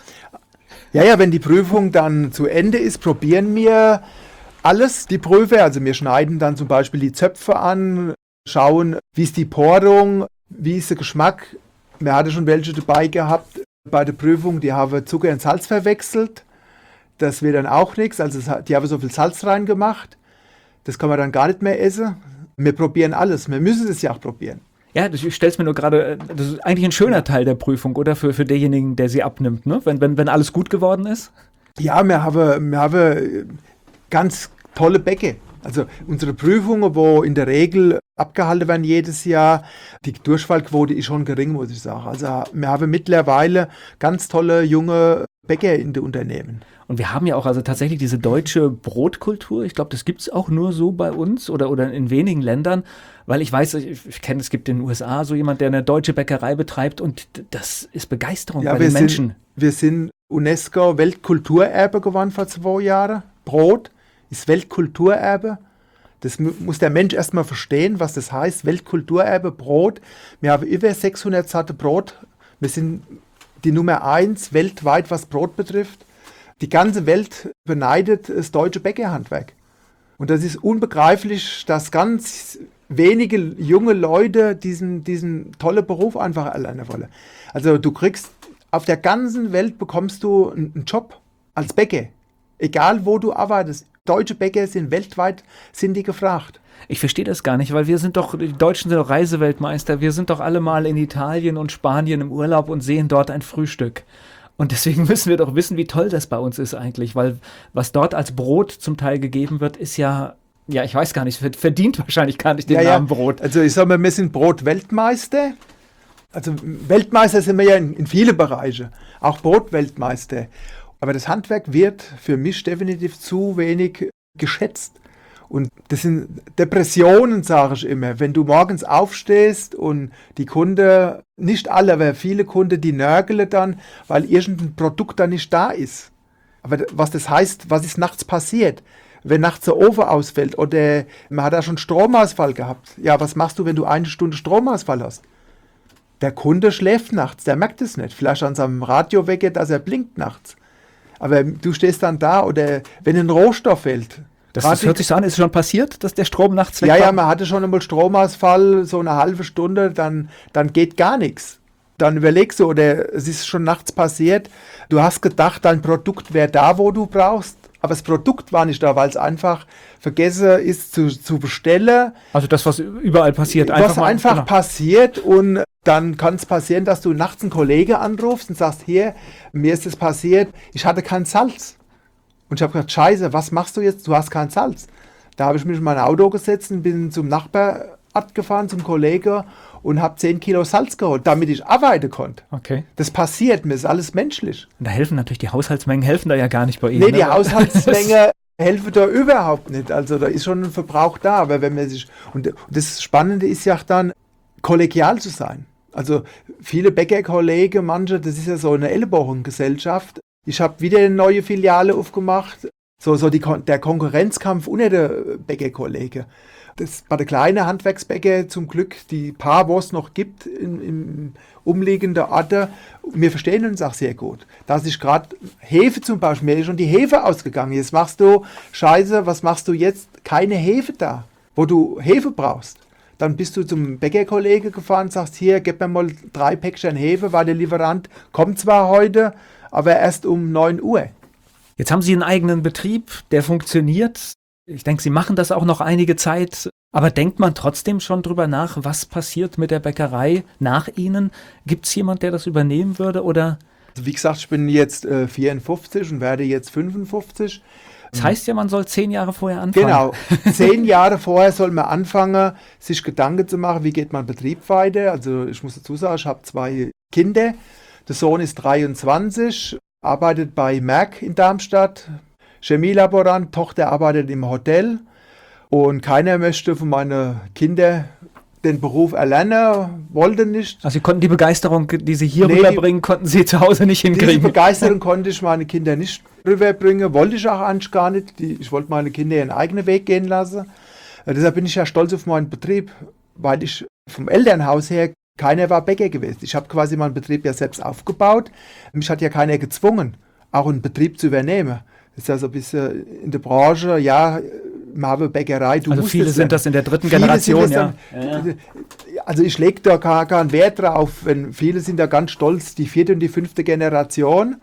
Ja, wenn die Prüfung dann zu Ende ist, probieren wir alles, die Prüfer. Also wir schneiden dann zum Beispiel die Zöpfe an, schauen, wie ist die Porung, wie ist der Geschmack. Wir hatten schon welche dabei gehabt bei der Prüfung, die haben Zucker und Salz verwechselt. Das wird dann auch nichts, also die haben so viel Salz reingemacht. Das kann man dann gar nicht mehr essen. Wir probieren alles, wir müssen es ja auch probieren. Ja, ich stelle es mir nur gerade, das ist eigentlich ein schöner Teil der Prüfung, oder? Für denjenigen, der sie abnimmt, ne? Wenn alles gut geworden ist? Ja, wir haben ganz tolle Bäcke. Also unsere Prüfungen, wo in der Regel abgehalten werden jedes Jahr, die Durchfallquote ist schon gering, muss ich sagen. Also wir haben mittlerweile ganz tolle junge Bäcker in den Unternehmen. Und wir haben ja auch also tatsächlich diese deutsche Brotkultur. Ich glaube, das gibt es auch nur so bei uns oder in wenigen Ländern, weil ich weiß, ich kenne, es gibt in den USA so jemand, der eine deutsche Bäckerei betreibt und das ist Begeisterung bei den Menschen. Wir sind UNESCO Weltkulturerbe geworden vor 2 Jahren. Brot ist Weltkulturerbe. Das muss der Mensch erstmal verstehen, was das heißt. Weltkulturerbe, Brot. Wir haben über 600 Sorten Brot. Wir sind die Nummer 1 weltweit, was Brot betrifft. Die ganze Welt beneidet das deutsche Bäckerhandwerk. Und das ist unbegreiflich, dass ganz wenige junge Leute diesen tollen Beruf einfach erlernen wollen. Also du kriegst, auf der ganzen Welt bekommst du einen Job als Bäcker. Egal wo du arbeitest. Deutsche Bäcker sind weltweit, sind die gefragt. Ich verstehe das gar nicht, weil die Deutschen sind doch Reiseweltmeister. Wir sind doch alle mal in Italien und Spanien im Urlaub und sehen dort ein Frühstück. Und deswegen müssen wir doch wissen, wie toll das bei uns ist eigentlich, weil was dort als Brot zum Teil gegeben wird, ist ja, ich weiß gar nicht, verdient wahrscheinlich gar nicht den Namen Brot. Also ich sage mal, wir sind Brotweltmeister. Also Weltmeister sind wir ja in vielen Bereichen, auch Brotweltmeister. Aber das Handwerk wird für mich definitiv zu wenig geschätzt. Und das sind Depressionen, sage ich immer. Wenn du morgens aufstehst und die Kunden, nicht alle, aber viele Kunden, die nörgeln dann, weil irgendein Produkt da nicht da ist. Aber was das heißt, was ist nachts passiert? Wenn nachts der Ofen ausfällt oder man hat da schon Stromausfall gehabt. Ja, was machst du, wenn du 1 Stunde Stromausfall hast? Der Kunde schläft nachts, der merkt es nicht. Vielleicht an seinem Radio wecker, dass er blinkt nachts. Aber du stehst dann da oder wenn ein Rohstoff fällt. Das hört sich so an, ist es schon passiert, dass der Strom nachts weg war? Ja, man hatte schon einmal Stromausfall, so eine halbe Stunde, dann geht gar nichts. Dann überlegst du, oder es ist schon nachts passiert, du hast gedacht, dein Produkt wäre da, wo du brauchst, aber das Produkt war nicht da, weil es einfach vergessen ist zu bestellen. Also das, was überall passiert. Einfach passiert und dann kann es passieren, dass du nachts einen Kollegen anrufst und sagst, hier, mir ist es passiert, ich hatte kein Salz. Und ich habe gedacht, scheiße, was machst du jetzt? Du hast kein Salz. Da habe ich mich in mein Auto gesetzt und bin zum Nachbarort gefahren, zum Kollegen und habe 10 Kilo Salz geholt, damit ich arbeiten konnte. Okay. Das passiert, mir ist alles menschlich. Und da helfen natürlich die Haushaltsmengen, helfen da ja gar nicht bei Ihnen. Nee, die Haushaltsmenge helfen da überhaupt nicht. Also da ist schon ein Verbrauch da. Aber wenn man sich, und das Spannende ist ja dann, kollegial zu sein. Also viele Bäckerkollegen, manche, das ist ja so eine Ellenbogengesellschaft. Ich habe wieder eine neue Filiale aufgemacht. Der Konkurrenzkampf unter den Bäckerkollegen. Das bei der kleinen Handwerksbäcker zum Glück, die paar, wo es noch gibt im umliegenden Orte, wir verstehen uns auch sehr gut. Da ist gerade Hefe zum Beispiel, mir ist schon die Hefe ausgegangen. Jetzt machst du, Scheiße, was machst du jetzt? Keine Hefe da, wo du Hefe brauchst. Dann bist du zum Bäckerkollege gefahren, sagst, hier, gib mir mal 3 Päckchen Hefe, weil der Lieferant kommt zwar heute, aber erst um 9 Uhr. Jetzt haben Sie einen eigenen Betrieb, der funktioniert. Ich denke, Sie machen das auch noch einige Zeit. Aber denkt man trotzdem schon drüber nach, was passiert mit der Bäckerei nach Ihnen? Gibt es jemand, der das übernehmen würde? Oder? Also wie gesagt, ich bin jetzt 54 und werde jetzt 55. Das heißt ja, man soll 10 Jahre vorher anfangen. Genau, 10 Jahre vorher soll man anfangen, sich Gedanken zu machen, wie geht mein Betrieb weiter. Also ich muss dazu sagen, ich habe 2 Kinder. Der Sohn ist 23, arbeitet bei Merck in Darmstadt, Chemielaborant, Tochter arbeitet im Hotel. Und keiner möchte von meinen Kindern den Beruf erlernen, wollte nicht. Also Sie konnten die Begeisterung, die Sie hier rüberbringen, konnten Sie zu Hause nicht hinkriegen. Diese Begeisterung konnte ich meine Kinder nicht rüberbringen, wollte ich auch eigentlich gar nicht. Ich wollte meine Kinder ihren eigenen Weg gehen lassen. Deshalb bin ich ja stolz auf meinen Betrieb, weil ich vom Elternhaus her, keiner war Bäcker gewesen. Ich habe quasi meinen Betrieb ja selbst aufgebaut. Mich hat ja keiner gezwungen, auch einen Betrieb zu übernehmen. Das ist ja so ein bisschen in der Branche, ja, wir haben Bäckerei, du also musst viele sind das in der dritten Generation, ja. Also ich lege da gar keinen Wert drauf, wenn viele sind da ganz stolz, die 4. und die 5. Generation.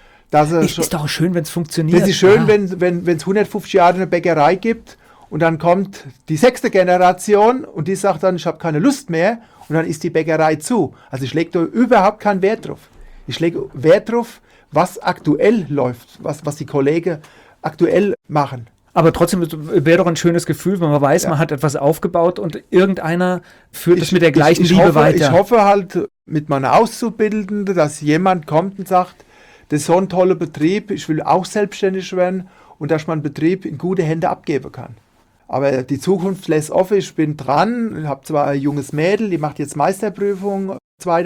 Ist doch schön, wenn es funktioniert. Das ist schön, wenn es 150 Jahre eine Bäckerei gibt und dann kommt die 6. Generation und die sagt dann, ich habe keine Lust mehr und dann ist die Bäckerei zu. Also ich lege da überhaupt keinen Wert drauf. Ich lege Wert drauf, was aktuell läuft, was die Kollegen aktuell machen. Aber trotzdem wäre doch ein schönes Gefühl, wenn man weiß, man hat etwas aufgebaut und irgendeiner führt es mit der gleichen Liebe weiter. Ich hoffe halt mit meiner Auszubildenden, dass jemand kommt und sagt, das ist so ein toller Betrieb, ich will auch selbstständig werden und dass ich meinen Betrieb in gute Hände abgeben kann. Aber die Zukunft lässt offen, ich bin dran, ich habe zwar ein junges Mädel, die macht jetzt Meisterprüfung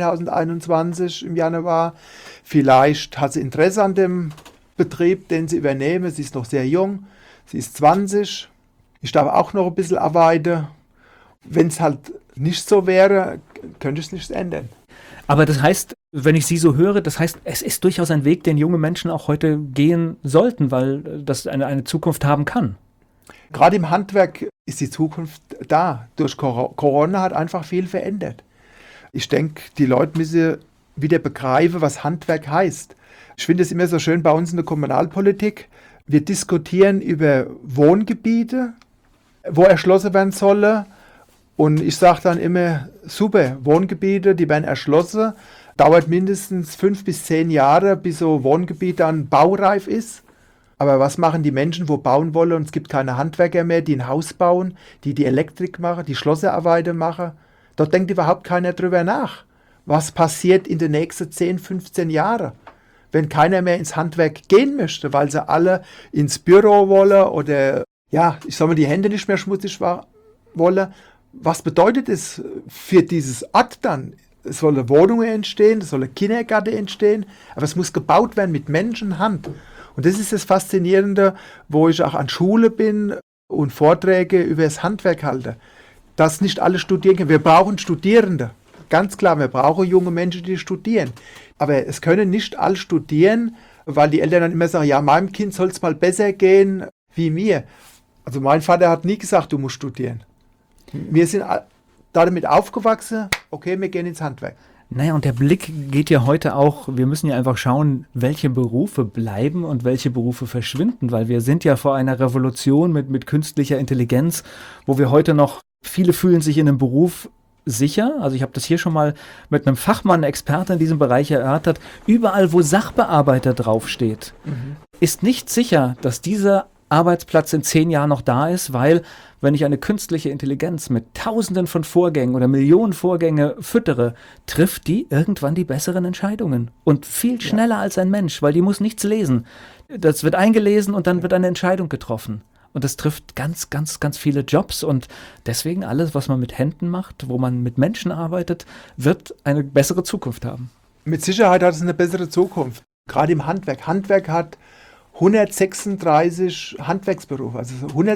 2021 im Januar. Vielleicht hat sie Interesse an dem Betrieb, den sie übernehme. Sie ist noch sehr jung, sie ist 20. Ich darf auch noch ein bisschen arbeiten. Wenn es halt nicht so wäre, könnte ich es nicht ändern. Aber das heißt, wenn ich Sie so höre, das heißt, es ist durchaus ein Weg, den junge Menschen auch heute gehen sollten, weil das eine Zukunft haben kann. Gerade im Handwerk ist die Zukunft da. Durch Corona hat einfach viel verändert. Ich denke, die Leute müssen wieder begreifen, was Handwerk heißt. Ich finde es immer so schön bei uns in der Kommunalpolitik. Wir diskutieren über Wohngebiete, wo erschlossen werden sollen. Und ich sage dann immer, super, Wohngebiete, die werden erschlossen. Dauert mindestens 5 bis 10 Jahre, bis so ein Wohngebiet dann baureif ist. Aber was machen die Menschen, wo bauen wollen und es gibt keine Handwerker mehr, die ein Haus bauen, die Elektrik machen, die Schlosserarbeiten machen? Dort denkt überhaupt keiner drüber nach. Was passiert in den nächsten 10, 15 Jahren, wenn keiner mehr ins Handwerk gehen möchte, weil sie alle ins Büro wollen oder, ja, ich sag mal, die Hände nicht mehr schmutzig wollen. Was bedeutet es für dieses Ort dann? Es sollen Wohnungen entstehen, es sollen Kindergärten entstehen, aber es muss gebaut werden mit Menschenhand. Und das ist das Faszinierende, wo ich auch an Schule bin und Vorträge über das Handwerk halte. Dass nicht alle studieren können. Wir brauchen Studierende. Ganz klar, wir brauchen junge Menschen, die studieren. Aber es können nicht alle studieren, weil die Eltern dann immer sagen, ja, meinem Kind soll es mal besser gehen wie mir. Also mein Vater hat nie gesagt, du musst studieren. Wir sind damit aufgewachsen, okay, wir gehen ins Handwerk. Naja, und der Blick geht ja heute auch, wir müssen ja einfach schauen, welche Berufe bleiben und welche Berufe verschwinden, weil wir sind ja vor einer Revolution mit künstlicher Intelligenz, wo wir heute noch, viele fühlen sich in einem Beruf sicher, also ich habe das hier schon mal mit einem Fachmann, Experte in diesem Bereich erörtert, überall wo Sachbearbeiter draufsteht, ist nicht sicher, dass dieser Arbeitsplatz in 10 Jahren noch da ist, weil wenn ich eine künstliche Intelligenz mit Tausenden von Vorgängen oder Millionen Vorgänge füttere, trifft die irgendwann die besseren Entscheidungen und viel schneller als ein Mensch, weil die muss nichts lesen. Das wird eingelesen und dann wird eine Entscheidung getroffen. Und das trifft ganz, ganz, ganz viele Jobs und deswegen alles, was man mit Händen macht, wo man mit Menschen arbeitet, wird eine bessere Zukunft haben. Mit Sicherheit hat es eine bessere Zukunft. Gerade im Handwerk. Handwerk hat 136 Handwerksberufe. Also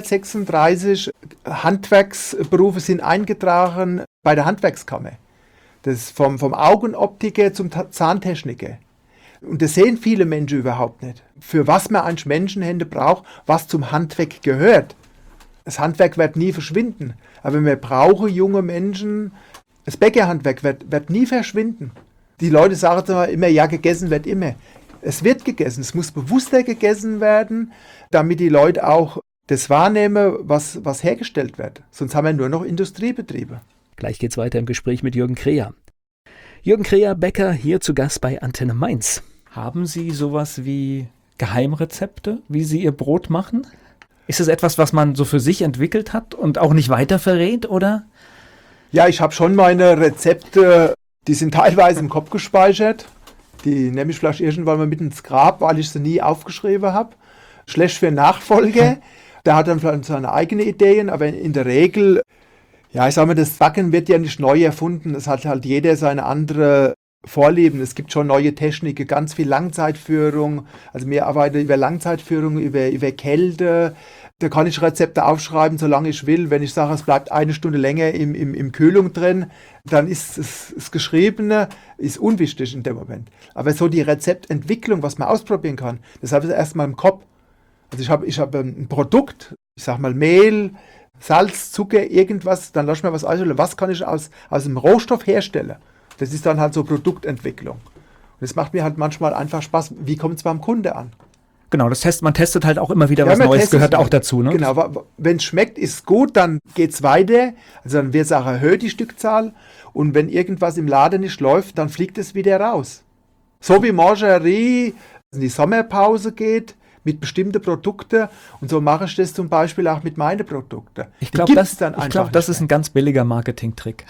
136 Handwerksberufe sind eingetragen bei der Handwerkskammer. Das ist vom Augenoptiker zum Zahntechniker. Und das sehen viele Menschen überhaupt nicht. Für was man eigentlich Menschenhände braucht, was zum Handwerk gehört. Das Handwerk wird nie verschwinden. Aber wir brauchen junge Menschen. Das Bäckerhandwerk wird nie verschwinden. Die Leute sagen immer, ja, gegessen wird immer. Es wird gegessen, es muss bewusster gegessen werden, damit die Leute auch das wahrnehmen, was hergestellt wird. Sonst haben wir nur noch Industriebetriebe. Gleich geht's weiter im Gespräch mit Jürgen Kreher. Jürgen Kreher, Bäcker, hier zu Gast bei Antenne Mainz. Haben Sie sowas wie Geheimrezepte, wie Sie Ihr Brot machen? Ist es etwas, was man so für sich entwickelt hat und auch nicht weiter verrät, oder? Ja, ich habe schon meine Rezepte, die sind teilweise im Kopf gespeichert. Die nehme ich vielleicht irgendwann mal mit ins Grab, weil ich sie nie aufgeschrieben habe. Schlecht für Nachfolger. Der hat dann vielleicht seine eigenen Ideen, aber in der Regel, ja, ich sage mal, das Backen wird ja nicht neu erfunden. Es hat halt jeder seine andere Vorlieben. Es gibt schon neue Techniken, ganz viel Langzeitführung. Also wir arbeiten über Langzeitführung, über Kälte. Da kann ich Rezepte aufschreiben, solange ich will. Wenn ich sage, es bleibt 1 Stunde länger im Kühlung drin, dann ist das Geschriebene ist unwichtig in dem Moment. Aber so die Rezeptentwicklung, was man ausprobieren kann, das habe ich erstmal im Kopf. Also ich habe ein Produkt, ich sage mal Mehl, Salz, Zucker, irgendwas, dann lass ich mir was auswählen. Was kann ich aus dem Rohstoff herstellen? Das ist dann halt so Produktentwicklung. Und das macht mir halt manchmal einfach Spaß. Wie kommt es beim Kunde an? Genau, man testet halt auch immer wieder was Neues, gehört auch dazu, ne? Genau, wenn es schmeckt, ist gut, dann geht es weiter. Also dann wird es auch erhöht, die Stückzahl. Und wenn irgendwas im Laden nicht läuft, dann fliegt es wieder raus. So wie Mangerie in die Sommerpause geht mit bestimmten Produkten. Und so mache ich das zum Beispiel auch mit meinen Produkten. Ich glaube, das ist ein ganz billiger Marketingtrick.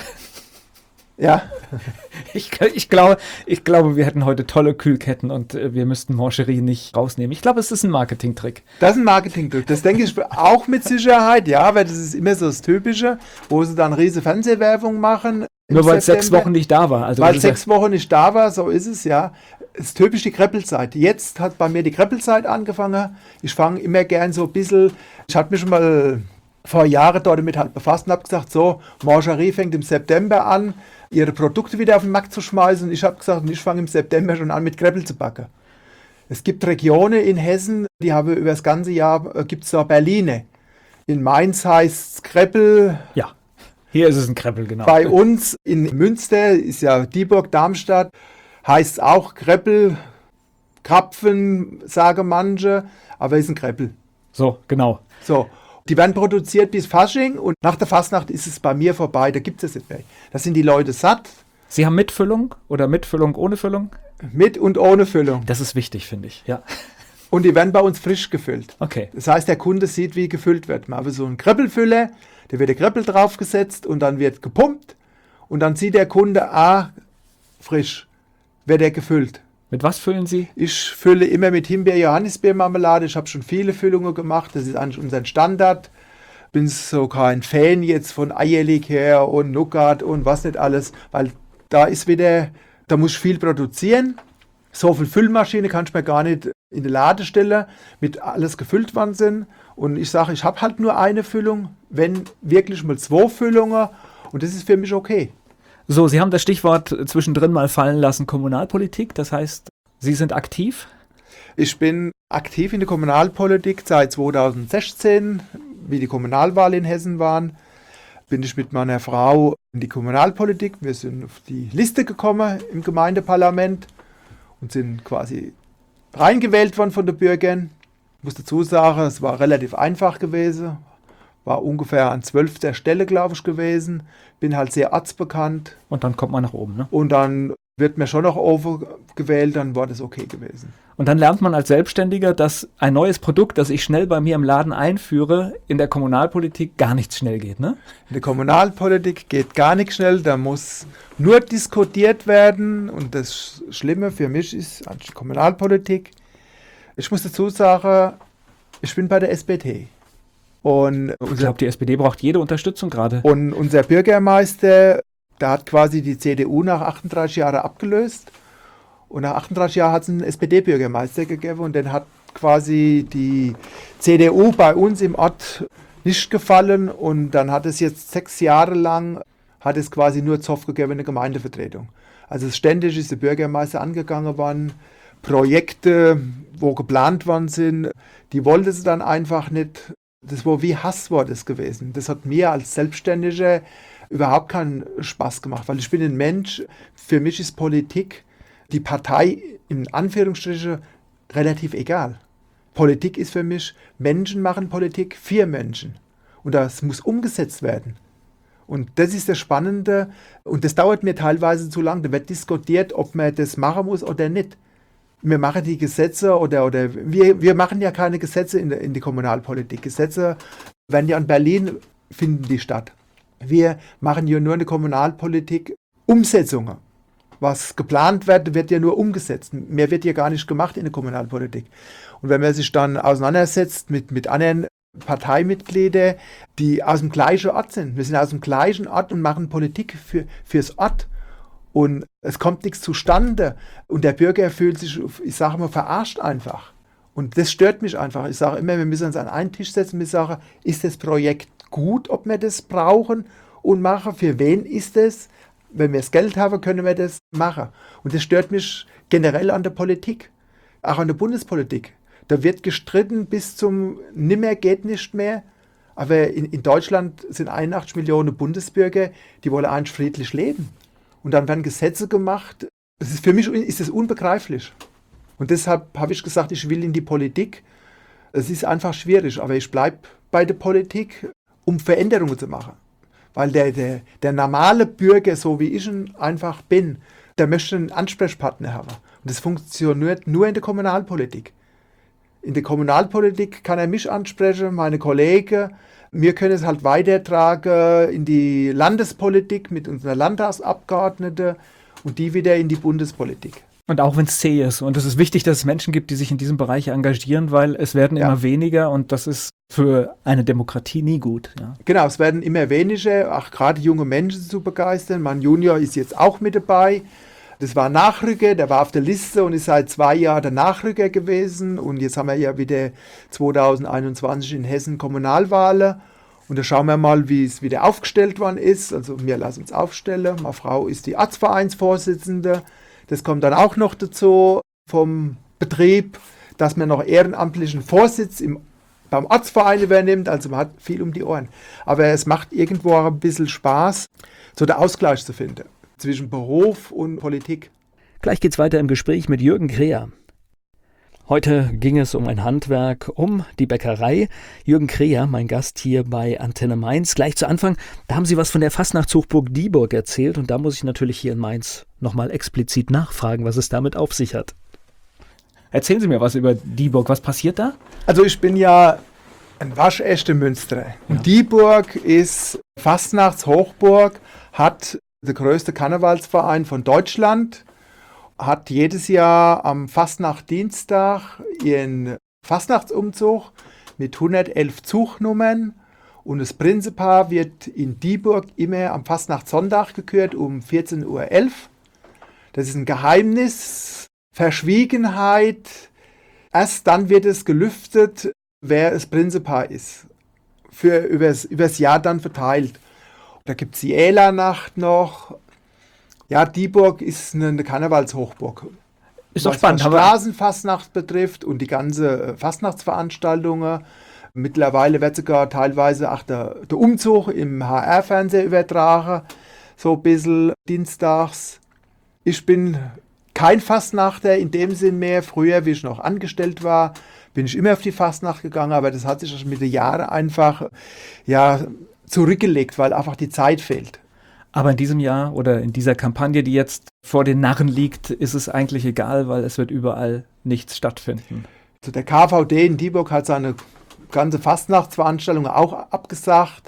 Ja. Ich glaube, wir hätten heute tolle Kühlketten und wir müssten Mangerie nicht rausnehmen. Ich glaube, es ist ein Marketingtrick. Das ist ein Marketingtrick. Das denke ich auch mit Sicherheit, ja, weil das ist immer so das Typische, wo sie dann riesige Fernsehwerbung machen. Nur weil es 6 Wochen nicht da war. Also weil 6 Wochen nicht da war, so ist es, ja. Es ist typisch die Kreppelzeit. Jetzt hat bei mir die Kreppelzeit angefangen. Ich fange immer gern so ein bisschen, ich hatte mich schon mal vor Jahren dort damit halt befasst und habe gesagt, so, Mangerie fängt im September an, ihre Produkte wieder auf den Markt zu schmeißen. Ich habe gesagt, ich fange im September schon an mit Kreppel zu backen. Es gibt Regionen in Hessen, die haben über das ganze Jahr, gibt es da Berline. In Mainz heißt es Kreppel. Ja, hier ist es ein Kreppel, genau. Bei uns in Münster, ist ja Dieburg, Darmstadt, heißt es auch Kreppel, Krapfen, sagen manche, aber ist ein Kreppel. So, genau. So. Die werden produziert bis Fasching und nach der Fastnacht ist es bei mir vorbei, da gibt es es nicht mehr. Da sind die Leute satt. Sie haben Mitfüllung oder Mitfüllung ohne Füllung? Mit und ohne Füllung. Das ist wichtig, finde ich, ja. Und die werden bei uns frisch gefüllt. Okay. Das heißt, der Kunde sieht, wie gefüllt wird. Man hat so einen Kreppelfüller, da wird der Kreppel draufgesetzt und dann wird gepumpt und dann sieht der Kunde, frisch, wird er gefüllt. Mit was füllen Sie? Ich fülle immer mit Himbeer-Johannisbeermarmelade. Ich habe schon viele Füllungen gemacht. Das ist eigentlich unser Standard. Bin so kein Fan jetzt von Eierlikör und Nougat und was nicht alles, weil da muss ich viel produzieren. So viel Füllmaschine kann ich mir gar nicht in die Lade stellen, mit alles gefüllt worden sind. Und ich sage, ich habe halt nur eine Füllung, wenn wirklich mal 2 Füllungen und das ist für mich okay. So, Sie haben das Stichwort zwischendrin mal fallen lassen, Kommunalpolitik. Das heißt, Sie sind aktiv? Ich bin aktiv in der Kommunalpolitik seit 2016, wie die Kommunalwahl in Hessen waren. Bin ich mit meiner Frau in die Kommunalpolitik. Wir sind auf die Liste gekommen im Gemeindeparlament und sind quasi reingewählt worden von den Bürgern. Ich muss dazu sagen, es war relativ einfach gewesen. War ungefähr an 12. Stelle, glaube ich, gewesen. Bin halt sehr ortsbekannt. Und dann kommt man nach oben, ne? Und dann wird mir schon noch overgewählt, dann war das okay gewesen. Und dann lernt man als Selbstständiger, dass ein neues Produkt, das ich schnell bei mir im Laden einführe, in der Kommunalpolitik gar nicht schnell geht, ne? In der Kommunalpolitik geht gar nicht schnell, da muss nur diskutiert werden. Und das Schlimme für mich ist an der Kommunalpolitik, ich muss dazu sagen, ich bin bei der SPD. Und Ich glaube, die SPD braucht jede Unterstützung gerade. Und unser Bürgermeister, der hat quasi die CDU nach 38 Jahren abgelöst. Und nach 38 Jahren hat es einen SPD-Bürgermeister gegeben und dann hat quasi die CDU bei uns im Ort nicht gefallen. Und dann hat es jetzt 6 Jahre lang, hat es quasi nur Zoff gegeben, eine Gemeindevertretung. Also ständig ist der Bürgermeister angegangen worden. Projekte, wo geplant worden sind, die wollte sie dann einfach nicht. Das war wie Hasswort gewesen. Das hat mir als Selbstständiger überhaupt keinen Spaß gemacht, weil ich bin ein Mensch, für mich ist Politik, die Partei in Anführungsstrichen relativ egal. Politik ist für mich, Menschen machen Politik für Menschen. Und das muss umgesetzt werden. Und das ist das Spannende. Und das dauert mir teilweise zu lang. Da wird diskutiert, ob man das machen muss oder nicht. Wir machen die Gesetze oder wir machen ja keine Gesetze in die Kommunalpolitik. Gesetze werden ja in Berlin, finden die statt. Wir machen ja nur in der Kommunalpolitik Umsetzungen. Was geplant wird ja nur umgesetzt. Mehr wird ja gar nicht gemacht in der Kommunalpolitik. Und wenn man sich dann auseinandersetzt mit anderen Parteimitgliedern, die aus dem gleichen Ort sind. Wir sind aus dem gleichen Ort und machen Politik fürs Ort. Und es kommt nichts zustande. Und der Bürger fühlt sich, ich sage mal, verarscht einfach. Und das stört mich einfach. Ich sage immer, wir müssen uns an einen Tisch setzen und wir sagen, ist das Projekt gut, ob wir das brauchen und machen? Für wen ist es? Wenn wir das Geld haben, können wir das machen. Und das stört mich generell an der Politik, auch an der Bundespolitik. Da wird gestritten bis zum Nimmer geht nicht mehr. Aber in Deutschland sind 81 Millionen Bundesbürger, die wollen eigentlich friedlich leben. Und dann werden Gesetze gemacht. Für mich ist es unbegreiflich. Und deshalb habe ich gesagt, ich will in die Politik. Es ist einfach schwierig, aber ich bleibe bei der Politik, um Veränderungen zu machen. Weil der normale Bürger, so wie ich ihn einfach bin, der möchte einen Ansprechpartner haben. Und das funktioniert nur in der Kommunalpolitik. In der Kommunalpolitik kann er mich ansprechen, meine Kollegen. Wir können es halt weitertragen in die Landespolitik mit unseren Landtagsabgeordneten und die wieder in die Bundespolitik. Und auch wenn es zäh ist. Und es ist wichtig, dass es Menschen gibt, die sich in diesem Bereich engagieren, weil es werden immer weniger und das ist für eine Demokratie nie gut. Ja. Genau, es werden immer weniger, auch gerade junge Menschen zu begeistern. Mein Junior ist jetzt auch mit dabei. Das war ein Nachrücker, der war auf der Liste und ist seit 2 Jahren der Nachrücker gewesen. Und jetzt haben wir ja wieder 2021 in Hessen Kommunalwahlen. Und da schauen wir mal, wie es wieder aufgestellt worden ist. Also wir lassen uns aufstellen. Meine Frau ist die Arztvereinsvorsitzende. Das kommt dann auch noch dazu vom Betrieb, dass man noch ehrenamtlichen Vorsitz beim Arztverein übernimmt. Also man hat viel um die Ohren. Aber es macht irgendwo auch ein bisschen Spaß, so den Ausgleich zu finden zwischen Beruf und Politik. Gleich geht's weiter im Gespräch mit Jürgen Kreher. Heute ging es um ein Handwerk, um die Bäckerei. Jürgen Kreher, mein Gast hier bei Antenne Mainz. Gleich zu Anfang, da haben Sie was von der Fastnachtshochburg Dieburg erzählt und da muss ich natürlich hier in Mainz nochmal explizit nachfragen, was es damit auf sich hat. Erzählen Sie mir was über Dieburg. Was passiert da? Also ich bin ja ein waschechter Münsterer. Und Dieburg ist Fastnachtshochburg, hat der größte Karnevalsverein von Deutschland, hat jedes Jahr am Fastnachtdienstag ihren Fastnachtsumzug mit 111 Zugnummern und das Prinzepaar wird in Dieburg immer am Fastnachtssonntag gekürt um 14:11 Uhr. Das ist ein Geheimnis, Verschwiegenheit. Erst dann wird es gelüftet, wer das Prinzepaar ist. Übers Jahr dann verteilt. Da gibt es die Ählernacht noch. Ja, Dieburg ist eine Karnevalshochburg. Ist doch spannend. Was Straßenfastnacht betrifft und die ganze Fastnachtsveranstaltungen. Mittlerweile wird sogar teilweise auch der Umzug im HR-Fernseher übertragen. So ein bisschen dienstags. Ich bin kein Fastnachter in dem Sinn mehr. Früher, wie ich noch angestellt war, bin ich immer auf die Fastnacht gegangen. Aber das hat sich mit den Jahren einfach zurückgelegt, weil einfach die Zeit fehlt. Aber in diesem Jahr oder in dieser Kampagne, die jetzt vor den Narren liegt, ist es eigentlich egal, weil es wird überall nichts stattfinden. Also der KVD in Dieburg hat seine ganze Fastnachtsveranstaltung auch abgesagt.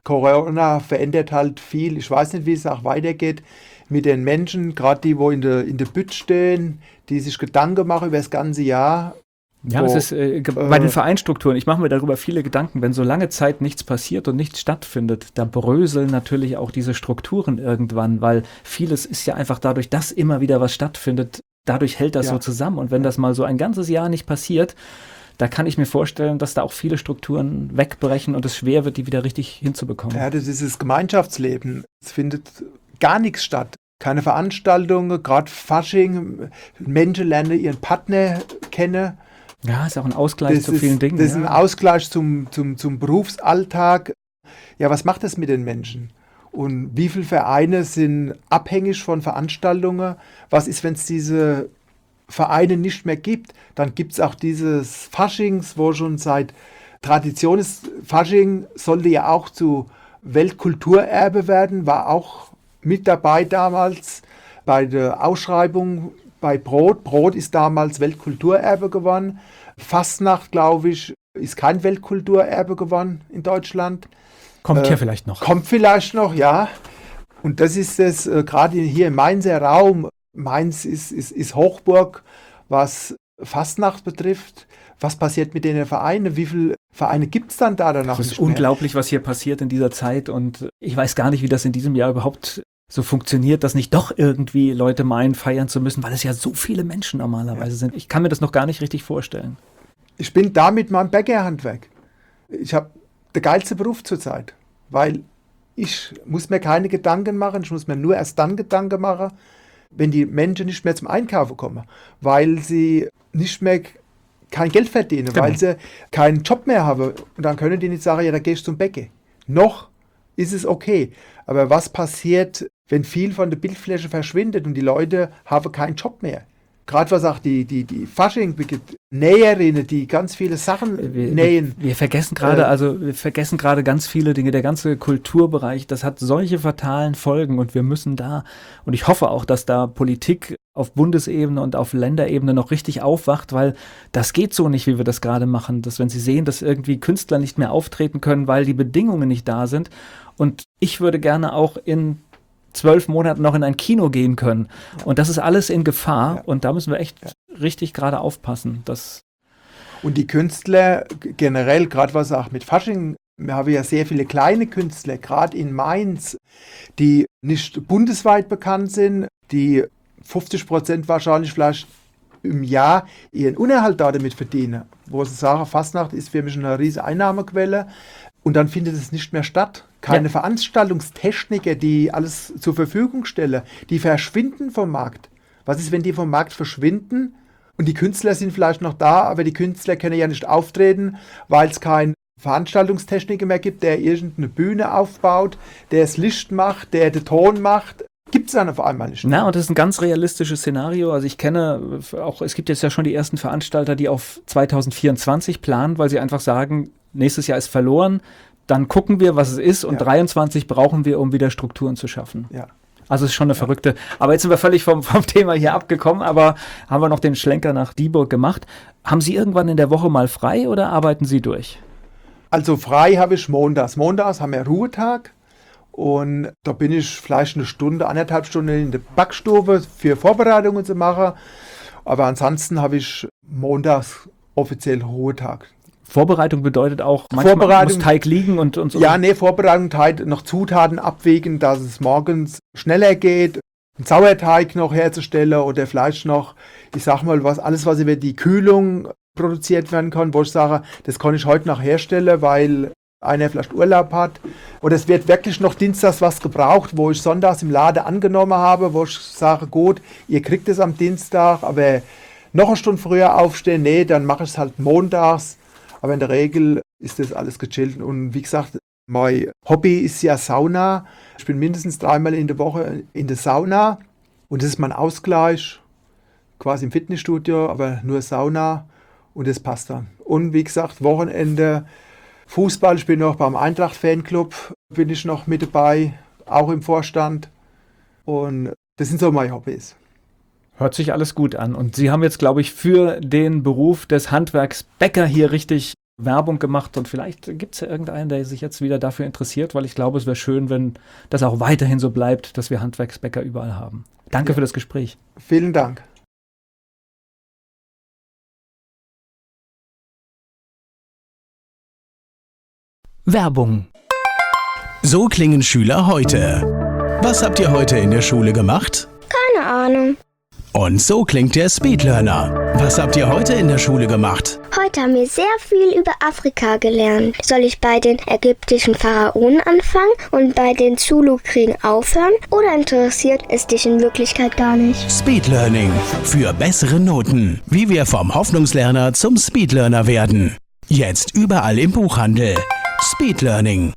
Corona verändert halt viel. Ich weiß nicht, wie es auch weitergeht mit den Menschen, gerade die, wo in der Bütt stehen, die sich Gedanken machen über das ganze Jahr. Ja, es ist bei den Vereinstrukturen, ich mache mir darüber viele Gedanken, wenn so lange Zeit nichts passiert und nichts stattfindet, da bröseln natürlich auch diese Strukturen irgendwann, weil vieles ist ja einfach dadurch, dass immer wieder was stattfindet, dadurch hält das so zusammen. Und wenn das mal so ein ganzes Jahr nicht passiert, da kann ich mir vorstellen, dass da auch viele Strukturen wegbrechen und es schwer wird, die wieder richtig hinzubekommen. Ja, das ist das Gemeinschaftsleben. Es findet gar nichts statt. Keine Veranstaltungen, gerade Fasching, Menschen lernen ihren Partner kennen. Ja, ist auch ein Ausgleich zu vielen Dingen. Das ist ein Ausgleich zum Berufsalltag. Ja, was macht das mit den Menschen? Und wie viele Vereine sind abhängig von Veranstaltungen? Was ist, wenn es diese Vereine nicht mehr gibt? Dann gibt es auch dieses Faschings, wo schon seit Tradition ist. Fasching sollte ja auch zu Weltkulturerbe werden, war auch mit dabei damals bei der Ausschreibung. Bei Brot. Brot ist damals Weltkulturerbe geworden. Fastnacht, glaube ich, ist kein Weltkulturerbe geworden in Deutschland. Kommt hier vielleicht noch. Kommt vielleicht noch, ja. Und das ist es, gerade hier im Mainzer Raum. Mainz ist Hochburg, was Fastnacht betrifft. Was passiert mit den Vereinen? Wie viele Vereine gibt es dann da danach? Das ist unglaublich, was hier passiert in dieser Zeit. Und ich weiß gar nicht, wie das in diesem Jahr überhaupt so funktioniert, dass nicht doch irgendwie Leute meinen, feiern zu müssen, weil es ja so viele Menschen normalerweise sind. Ich kann mir das noch gar nicht richtig vorstellen. Ich bin da mit meinem Bäckerhandwerk. Ich habe den geilsten Beruf zurzeit, weil ich muss mir keine Gedanken machen. Ich muss mir nur erst dann Gedanken machen, wenn die Menschen nicht mehr zum Einkaufen kommen, weil sie nicht mehr kein Geld verdienen, weil sie keinen Job mehr haben. Und dann können die nicht sagen, ja, da gehst du zum Bäcker. Noch ist es okay. Aber was passiert, wenn viel von der Bildfläche verschwindet und die Leute haben keinen Job mehr? Gerade was auch die Näherinnen, die ganz viele Sachen nähen. Wir vergessen gerade ganz viele Dinge. Der ganze Kulturbereich, das hat solche fatalen Folgen und wir müssen da, und ich hoffe auch, dass da Politik auf Bundesebene und auf Länderebene noch richtig aufwacht, weil das geht so nicht, wie wir das gerade machen. Dass wenn sie sehen, dass irgendwie Künstler nicht mehr auftreten können, weil die Bedingungen nicht da sind. Und ich würde gerne auch in 12 Monaten noch in ein Kino gehen können. Ja. Und das ist alles in Gefahr. Ja. Und da müssen wir echt richtig gerade aufpassen. Und die Künstler generell, gerade was auch mit Fasching, wir haben ja sehr viele kleine Künstler, gerade in Mainz, die nicht bundesweit bekannt sind, die 50% wahrscheinlich vielleicht im Jahr ihren Unterhalt damit verdienen. Wo sie sagen, Fastnacht ist für mich eine riesige Einnahmequelle. Und dann findet es nicht mehr statt. Keine Veranstaltungstechniker, die alles zur Verfügung stellen, die verschwinden vom Markt. Was ist, wenn die vom Markt verschwinden und die Künstler sind vielleicht noch da, aber die Künstler können ja nicht auftreten, weil es keinen Veranstaltungstechniker mehr gibt, der irgendeine Bühne aufbaut, der das Licht macht, der den Ton macht. Gibt es dann auf einmal nicht mehr. Na, und das ist ein ganz realistisches Szenario. Also ich kenne auch, es gibt jetzt ja schon die ersten Veranstalter, die auf 2024 planen, weil sie einfach sagen, nächstes Jahr ist verloren, dann gucken wir, was es ist und 23 brauchen wir, um wieder Strukturen zu schaffen. Ja. Also es ist schon eine verrückte, aber jetzt sind wir völlig vom Thema hier abgekommen, aber haben wir noch den Schlenker nach Dieburg gemacht. Haben Sie irgendwann in der Woche mal frei oder arbeiten Sie durch? Also frei habe ich montags. Montags haben wir Ruhetag und da bin ich vielleicht eine Stunde, 1,5 Stunden in der Backstube für Vorbereitungen zu machen. Aber ansonsten habe ich montags offiziell Ruhetag. Vorbereitung bedeutet auch, manchmal muss Teig liegen und so? Ja, nee, Vorbereitung, Teig, noch Zutaten abwägen, dass es morgens schneller geht, einen Sauerteig noch herzustellen oder vielleicht noch, ich sag mal, alles, was über die Kühlung produziert werden kann, wo ich sage, das kann ich heute noch herstellen, weil einer vielleicht Urlaub hat. Oder es wird wirklich noch dienstags was gebraucht, wo ich sonntags im Laden angenommen habe, wo ich sage, gut, ihr kriegt es am Dienstag, aber noch eine Stunde früher aufstehen, nee, dann mache ich es halt montags. Aber in der Regel ist das alles gechillt. Und wie gesagt, mein Hobby ist ja Sauna. Ich bin mindestens 3-mal in der Woche in der Sauna. Und das ist mein Ausgleich, quasi im Fitnessstudio, aber nur Sauna. Und das passt dann. Und wie gesagt, Wochenende Fußball. Ich bin noch beim Eintracht-Fanclub, bin ich noch mit dabei, auch im Vorstand. Und Das sind so meine Hobbys. Hört sich alles gut an. Und Sie haben jetzt, glaube ich, für den Beruf des Handwerksbäcker hier richtig Werbung gemacht. Und vielleicht gibt es ja irgendeinen, der sich jetzt wieder dafür interessiert, weil ich glaube, es wäre schön, wenn das auch weiterhin so bleibt, dass wir Handwerksbäcker überall haben. Danke für das Gespräch. Vielen Dank. Werbung. So klingen Schüler heute. Was habt ihr heute in der Schule gemacht? Keine Ahnung. Und so klingt der Speedlearner. Was habt ihr heute in der Schule gemacht? Heute haben wir sehr viel über Afrika gelernt. Soll ich bei den ägyptischen Pharaonen anfangen und bei den Zulu-Kriegen aufhören? Oder interessiert es dich in Wirklichkeit gar nicht? Speedlearning. Für bessere Noten. Wie wir vom Hoffnungslerner zum Speedlearner werden. Jetzt überall im Buchhandel. Speedlearning.